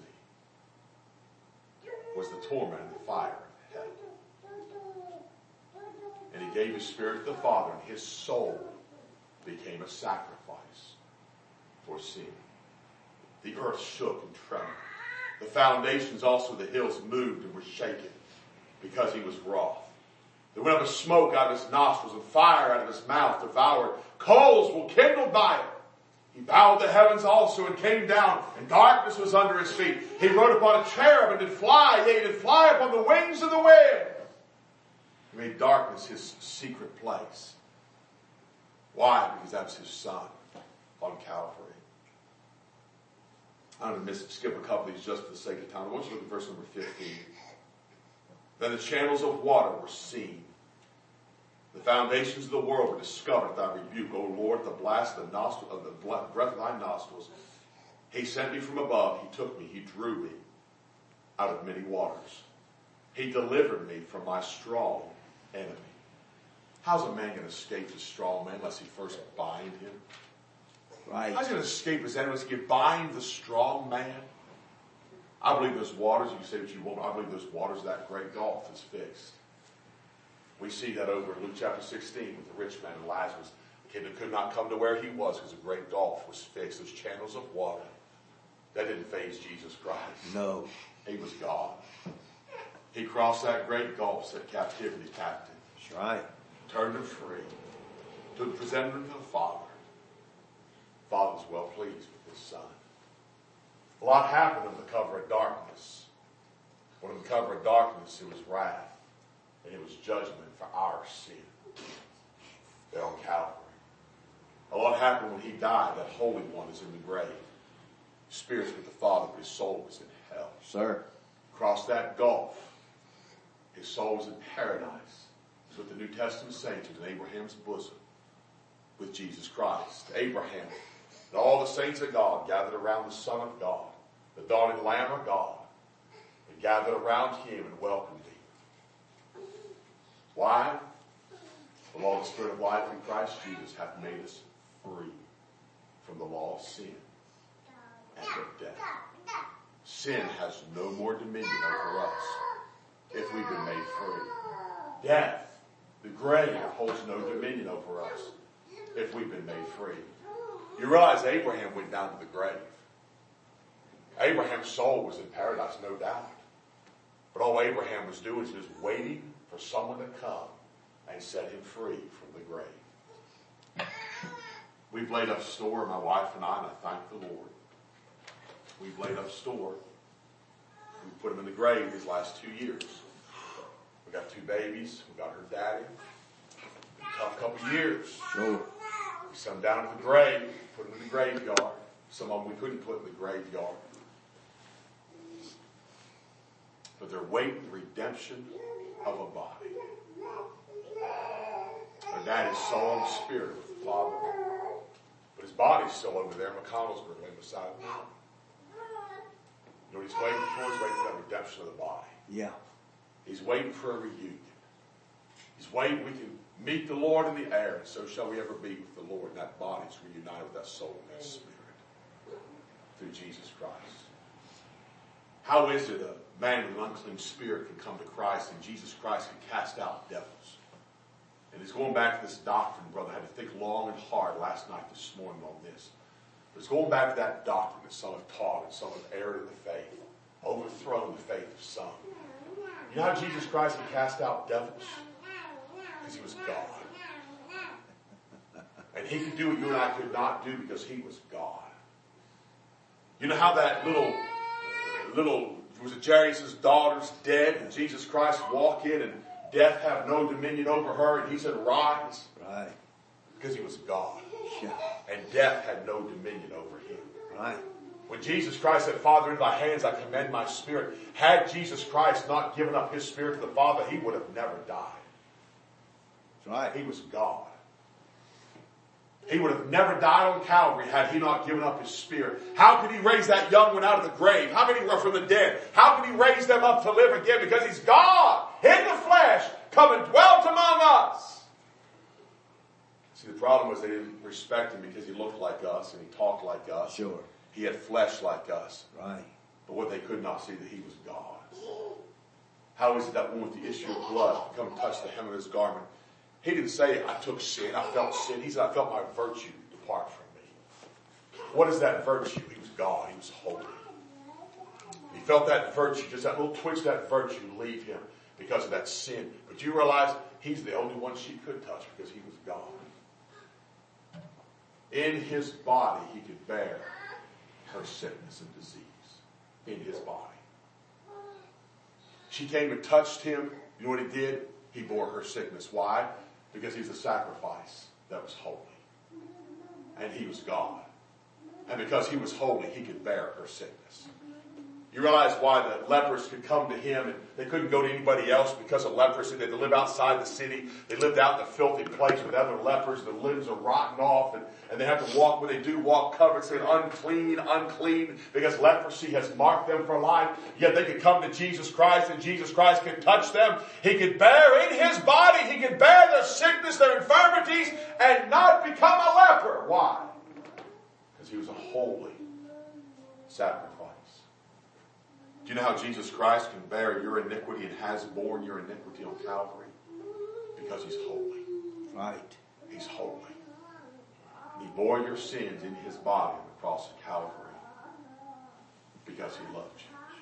Speaker 1: was the torment and the fire of hell. And he gave his spirit to the Father, and his soul became a sacrifice for sin. The earth shook and trembled. The foundations also of the hills moved and were shaken because he was wroth. There went up a smoke out of his nostrils, and fire out of his mouth devoured. Coals were kindled by it. He bowed the heavens also and came down, and darkness was under his feet. He rode upon a cherub and did fly, yea, did fly upon the wings of the wind. He made darkness his secret place. Why? Because that was his son on Calvary. I'm going to skip a couple of these just for the sake of time. I want you to look at verse number 15. Then the channels of water were seen. The foundations of the world were discovered at thy rebuke, O Lord, the blast of the breath of thy nostrils. He sent me from above. He took me. He drew me out of many waters. He delivered me from my strong enemy. How's a man going to escape his strong man unless he first bind him?
Speaker 2: Right.
Speaker 1: How's he going to escape his enemies? He can bind the strong man. I believe those waters, you can say what you want, I believe those waters, that great gulf is fixed. We see that over in Luke chapter 16 with the rich man and Lazarus. The kid that could not come to where he was because the great gulf was fixed. Those channels of water. That didn't faze Jesus Christ.
Speaker 2: No.
Speaker 1: He was God. He crossed that great gulf, set captivity captive.
Speaker 2: That's right.
Speaker 1: Turned him free. Presented him to the Father. The Father was well pleased with his Son. A lot happened under the cover of darkness. But under the cover of darkness, it was wrath. And it was judgment for our sin. There on Calvary. A lot happened when he died. That Holy One is in the grave. His spirit's with the Father, but his soul was in hell.
Speaker 2: Sir.
Speaker 1: Across that gulf, his soul was in paradise. It's what the New Testament saints was in Abraham's bosom with Jesus Christ. Abraham and all the saints of God gathered around the Son of God, the dawning Lamb of God, and gathered around him and welcomed him. Why? The law of the Spirit of life in Christ Jesus hath made us free from the law of sin and of death. Sin has no more dominion over us if we've been made free. Death, the grave, holds no dominion over us if we've been made free. You realize Abraham went down to the grave. Abraham's soul was in paradise, no doubt. But all Abraham was doing is just waiting for someone to come and set him free from the grave. We've laid up store, my wife and I thank the Lord. We've laid up store. We put them in the grave these last 2 years. We got 2 babies. We got her daddy. Tough couple of years.
Speaker 2: Sure.
Speaker 1: We sent them down to the grave, put them in the graveyard. Some of them we couldn't put in the graveyard. But they're waiting the redemption of a body. Their daddy's soul and spirit with the Father. But his body's still over there in McConnellsburg, laying beside him. You know what he's waiting for? He's waiting for that redemption of the body.
Speaker 2: Yeah.
Speaker 1: He's waiting for a reunion. He's waiting. We can meet the Lord in the air, and so shall we ever be with the Lord. And that body's reunited with that soul and that spirit through Jesus Christ. How is it a man with an unclean spirit can come to Christ and Jesus Christ can cast out devils? And it's going back to this doctrine, brother. I had to think long and hard last night, this morning on this. But it's going back to that doctrine that some have taught and some have erred in the faith, overthrown the faith of some. You know how Jesus Christ can cast out devils? Because he was God. And he could do what you and I could not do because he was God. You know how that little was it Jairus' daughter's dead and Jesus Christ walk in and death have no dominion over her and he said rise?
Speaker 2: Right.
Speaker 1: Because he was God.
Speaker 2: Yeah.
Speaker 1: And death had no dominion over him.
Speaker 2: Right.
Speaker 1: When Jesus Christ said, Father, into thy hands I commend my spirit, had Jesus Christ not given up his spirit to the Father, he would have never died.
Speaker 2: That's right.
Speaker 1: He was God. He would have never died on Calvary had he not given up his spirit. How could he raise that young one out of the grave? How could he run from the dead? How could he raise them up to live again? Because he's God in the flesh, come and dwelt among us. See, the problem was they didn't respect him because he looked like us and he talked like us.
Speaker 2: Sure.
Speaker 1: He had flesh like us.
Speaker 2: Right.
Speaker 1: But what they could not see, that he was God. How is it that one with the issue of blood could come and touch the hem of his garment? He didn't say, I took sin, I felt sin. He said, I felt my virtue depart from me. What is that virtue? He was God. He was holy. He felt that virtue, just that little twitch, that virtue leave him because of that sin. But you realize he's the only one she could touch because he was God. In his body, he could bear her sickness and disease. In his body. She came and touched him. You know what he did? He bore her sickness. Why? Because he's a sacrifice that was holy. And he was God. And because he was holy, he could bear her sickness. You realize why the lepers could come to him and they couldn't go to anybody else because of leprosy. They had to live outside the city. They lived out in a filthy place with other lepers. The limbs are rotten off and they have to walk, when they do walk, covered, saying unclean, unclean, because leprosy has marked them for life. Yet they could come to Jesus Christ and Jesus Christ could touch them. He could bear in his body, he could bear their sickness, their infirmities, and not become a leper. Why? Because he was a holy sacrifice. Do you know how Jesus Christ can bear your iniquity and has borne your iniquity on Calvary? Because he's holy.
Speaker 2: Right.
Speaker 1: He's holy. He bore your sins in his body on the cross of Calvary because he loved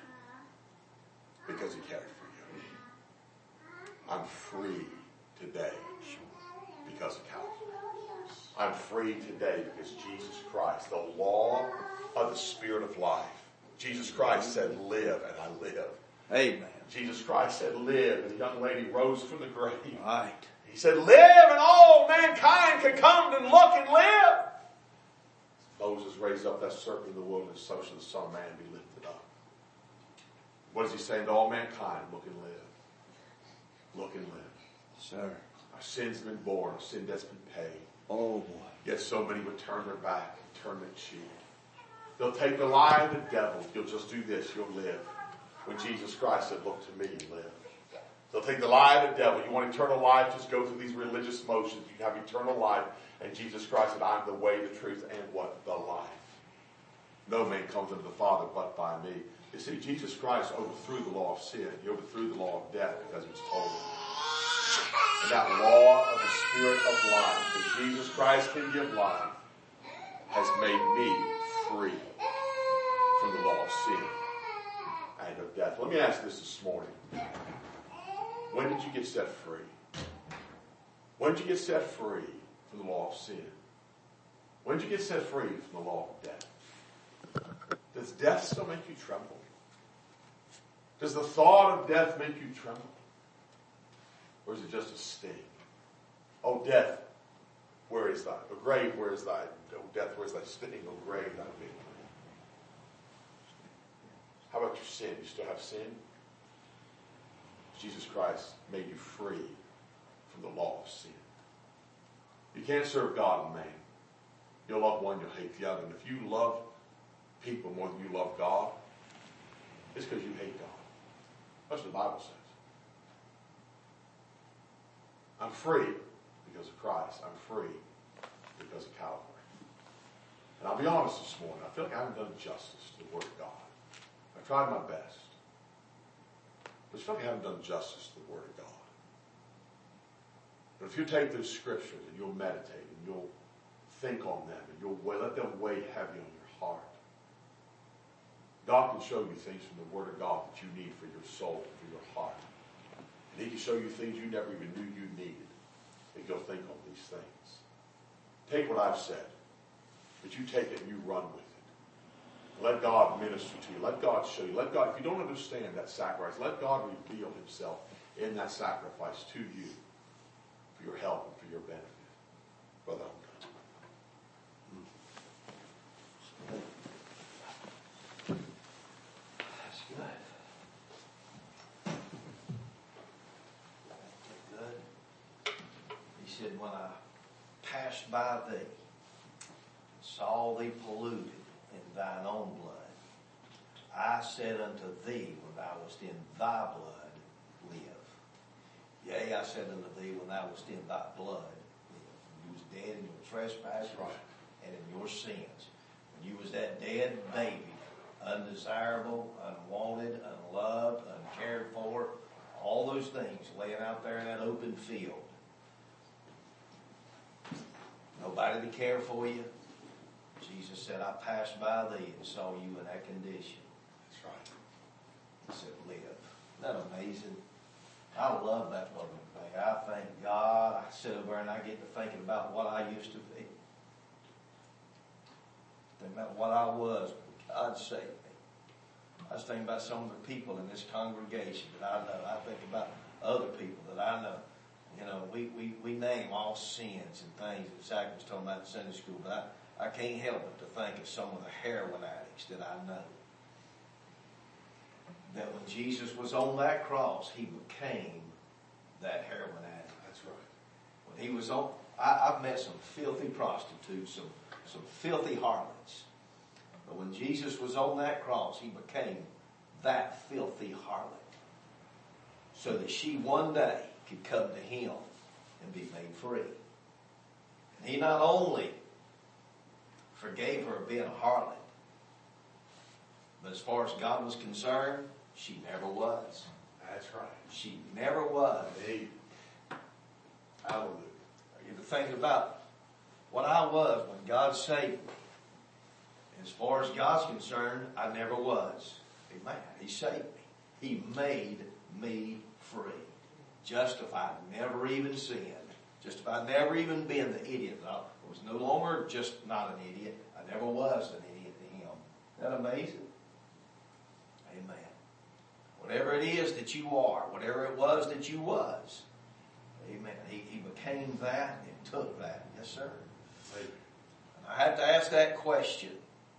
Speaker 1: you. Because he cared for you. I'm free today because of Calvary. I'm free today because Jesus Christ, the law of the Spirit of life. Jesus Christ said, live, and I live.
Speaker 2: Amen.
Speaker 1: Jesus Christ said, live, and the young lady rose from the grave.
Speaker 2: Right.
Speaker 1: He said, live, and all mankind can come and look and live. Moses raised up that serpent in the wilderness, so shall the Son of Man be lifted up. What is he saying to all mankind? Look and live. Look and live.
Speaker 2: Sir.
Speaker 1: Our sins have been borne, our sin debt's been paid.
Speaker 2: Oh boy.
Speaker 1: Yet so many would turn their back and turn their cheek. They'll take the lie of the devil. You'll just do this, you'll live. When Jesus Christ said, look to me and live. They'll take the lie of the devil. You want eternal life? Just go through these religious motions. You can have eternal life. And Jesus Christ said, I'm the way, the truth, and what? The life. No man comes unto the Father but by me. You see, Jesus Christ overthrew the law of sin. He overthrew the law of death because he was holy. And that law of the Spirit of life, that Jesus Christ can give life, has made me free from the law of sin and of death. Let me ask this morning. When did you get set free? When did you get set free from the law of sin? When did you get set free from the law of death? Does death still make you tremble? Does the thought of death make you tremble? Or is it just a sting? Oh, death, where is thy? O grave, where is thy? O death, where is thy sting? O grave, thy victory. How about your sin? You still have sin? Jesus Christ made you free from the law of sin. You can't serve God and man. You'll love one, you'll hate the other. And if you love people more than you love God, it's because you hate God. That's what the Bible says. I'm free because of Christ. I'm free because of Calvary. And I'll be honest this morning, I feel like I haven't done justice to the Word of God. I've tried my best. But I feel like I haven't done justice to the Word of God. But if you take those scriptures and you'll meditate and you'll think on them and you'll let them weigh heavy on your heart, God can show you things from the Word of God that you need for your soul, for your heart. And He can show you things you never even knew you needed. And you'll think on these things. Take what I've said, but you take it and you run with it. Let God minister to you. Let God show you. Let God, if you don't understand that sacrifice, let God reveal Himself in that sacrifice to you for your help and for your benefit. Brother,
Speaker 3: That's good. Good. He said, when I passed by thee, saw thee polluted in thine own blood, I said unto thee, when thou wast in thy blood, live. Yea, I said unto thee, when thou wast in thy blood, live. You was dead in your trespasses and in your sins. When you was that dead baby, undesirable, unwanted, unloved, uncared for, all those things laying out there in that open field. Nobody to care for you. Jesus said, I passed by thee and saw you in that condition.
Speaker 1: that's right.
Speaker 3: He said, live. Isn't that amazing? I love that little thing. I thank God. I sit over and I get to thinking about what I used to be. Think about what I was when God saved me. I was thinking about some of the people in this congregation that I know. I think about other people that I know. You know, we name all sins and things that Zach was talking about in Sunday school, but I can't help but to think of some of the heroin addicts that I know. That when Jesus was on that cross, He became that heroin addict.
Speaker 1: That's right.
Speaker 3: When He was on, I've met some filthy prostitutes, some filthy harlots. But when Jesus was on that cross, He became that filthy harlot. So that she one day could come to Him and be made free. And He not only forgave her of being a harlot, but as far as God was concerned, she never was.
Speaker 1: That's right.
Speaker 3: She never was.
Speaker 1: Amen. Hallelujah.
Speaker 3: You're thinking about what I was when God saved me. As far as God's concerned, I never was. Amen. He saved me. He made me free. Justified, never even sinned. Justified, never even been the idiot. I was no longer just not an idiot. I never was an idiot to Him. Isn't that amazing? Amen. Whatever it is that you are, whatever it was that you was, amen. He became that and took that. Yes, sir.
Speaker 1: Amen.
Speaker 3: And I have to ask that question.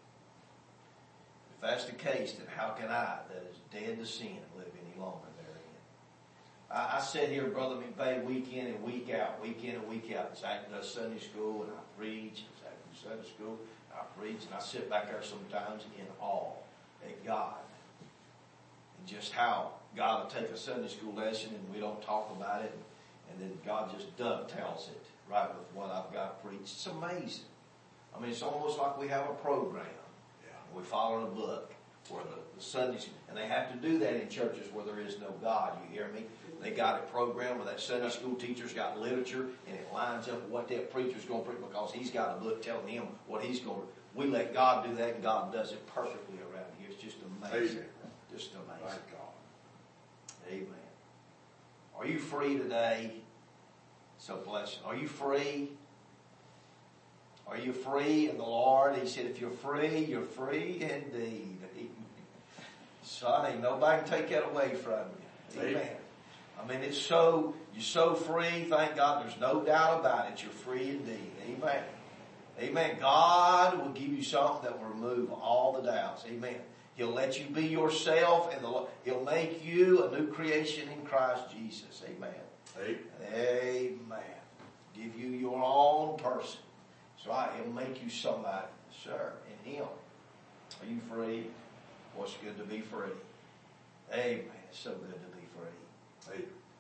Speaker 3: If that's the case, then how can I, that is dead to sin, live any longer therein? I sit here, Brother McVeigh, week in and week out. Zach does Sunday school and I preach. Zach does Sunday school, I preach, and I sit back there sometimes in awe at God. And just how God will take a Sunday school lesson and we don't talk about it, and then God just dovetails it right with what I've got to preach. It's amazing. I mean, it's almost like we have a program. We follow a book for the Sundays, and they have to do that in churches where there is no God. You hear me? They got a program where that Sunday school teacher's got literature, and it lines up with what that preacher's going to preach because he's got a book telling him what he's going to. We let God do that, and God does it perfectly around here. It's just amazing.
Speaker 1: Amen.
Speaker 3: Just amazing.
Speaker 1: Thank God.
Speaker 3: Amen. Are you free today? So blessed. Are you free? Are you free in the Lord? He said, if you're free indeed. Son, ain't nobody can take that away from you. Amen. I mean, you're so free. Thank God there's no doubt about it. You're free indeed. Amen. Amen. God will give you something that will remove all the doubts. Amen. He'll let you be yourself, and He'll make you a new creation in Christ Jesus. Amen.
Speaker 1: Amen.
Speaker 3: Amen. Give you your own person. That's right. He'll make you somebody, sir, in Him. Are you free? Well, it's good to be free. Amen. It's so good to be free.
Speaker 1: Amen.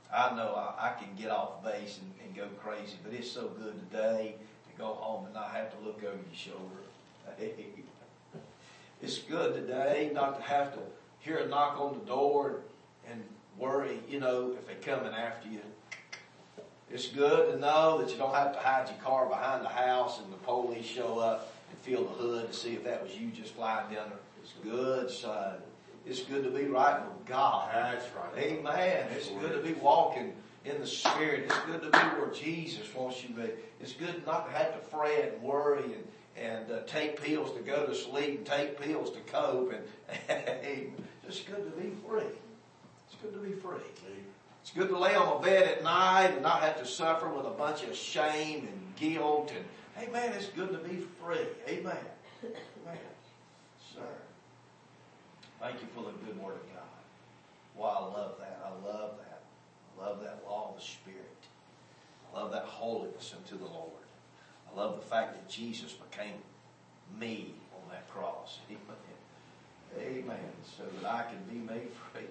Speaker 3: I know I can get off base and go crazy, but it's so good today to go home and not have to look over your shoulder. It's good today not to have to hear a knock on the door and worry, if they're coming after you. It's good to know that you don't have to hide your car behind the house and the police show up and feel the hood to see if that was you just flying down there. It's good, son. It's good to be right with God.
Speaker 1: That's right.
Speaker 3: Amen. It's good to be walking in the Spirit. It's good to be where Jesus wants you to be. It's good not to have to fret and worry and take pills to go to sleep and take pills to cope. And it's good to be free. It's good to be free. It's good to lay on a bed at night and not have to suffer with a bunch of shame and guilt. And amen, it's good to be free. Amen. Amen. Sir. Thank you for the good word of God. Well, I love that. I love that. I love that law of the Spirit. I love that holiness unto the Lord. I love the fact that Jesus became me on that cross. Amen. Amen. So that I can be made free.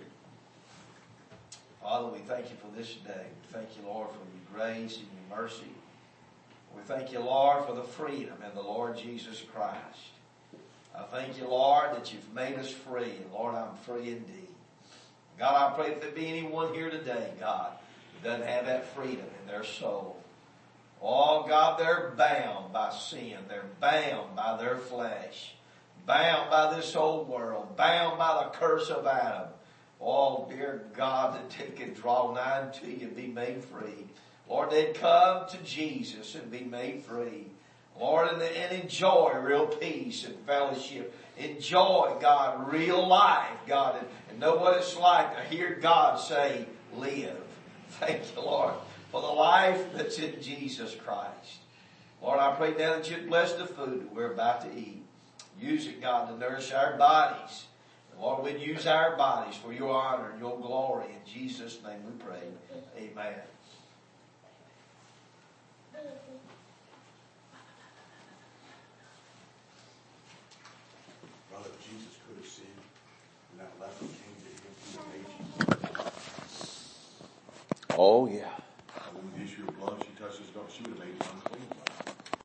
Speaker 3: Father, we thank you for this day. We thank you, Lord, for your grace and your mercy. We thank you, Lord, for the freedom in the Lord Jesus Christ. I thank you, Lord, that you've made us free. And Lord, I'm free indeed. God, I pray if there be anyone here today, God, who doesn't have that freedom in their soul. Oh, God, they're bound by sin. They're bound by their flesh. Bound by this old world. Bound by the curse of Adam. Oh, dear God, that they could draw nigh to you and be made free. Lord, they'd come to Jesus and be made free. Lord, and enjoy real peace and fellowship. Enjoy, God, real life, God, and know what it's like to hear God say, live. Thank you, Lord, for the life that's in Jesus Christ. Lord, I pray now that you'd bless the food that we're about to eat. Use it, God, to nourish our bodies. Lord, we'd use our bodies for your honor and your glory. In Jesus' name we pray. Amen.
Speaker 1: Brother, Jesus could have sinned, and that leper came to him through the nation.
Speaker 2: Oh, yeah.
Speaker 1: And when the issue of blood, she touches, she would have made him unclean.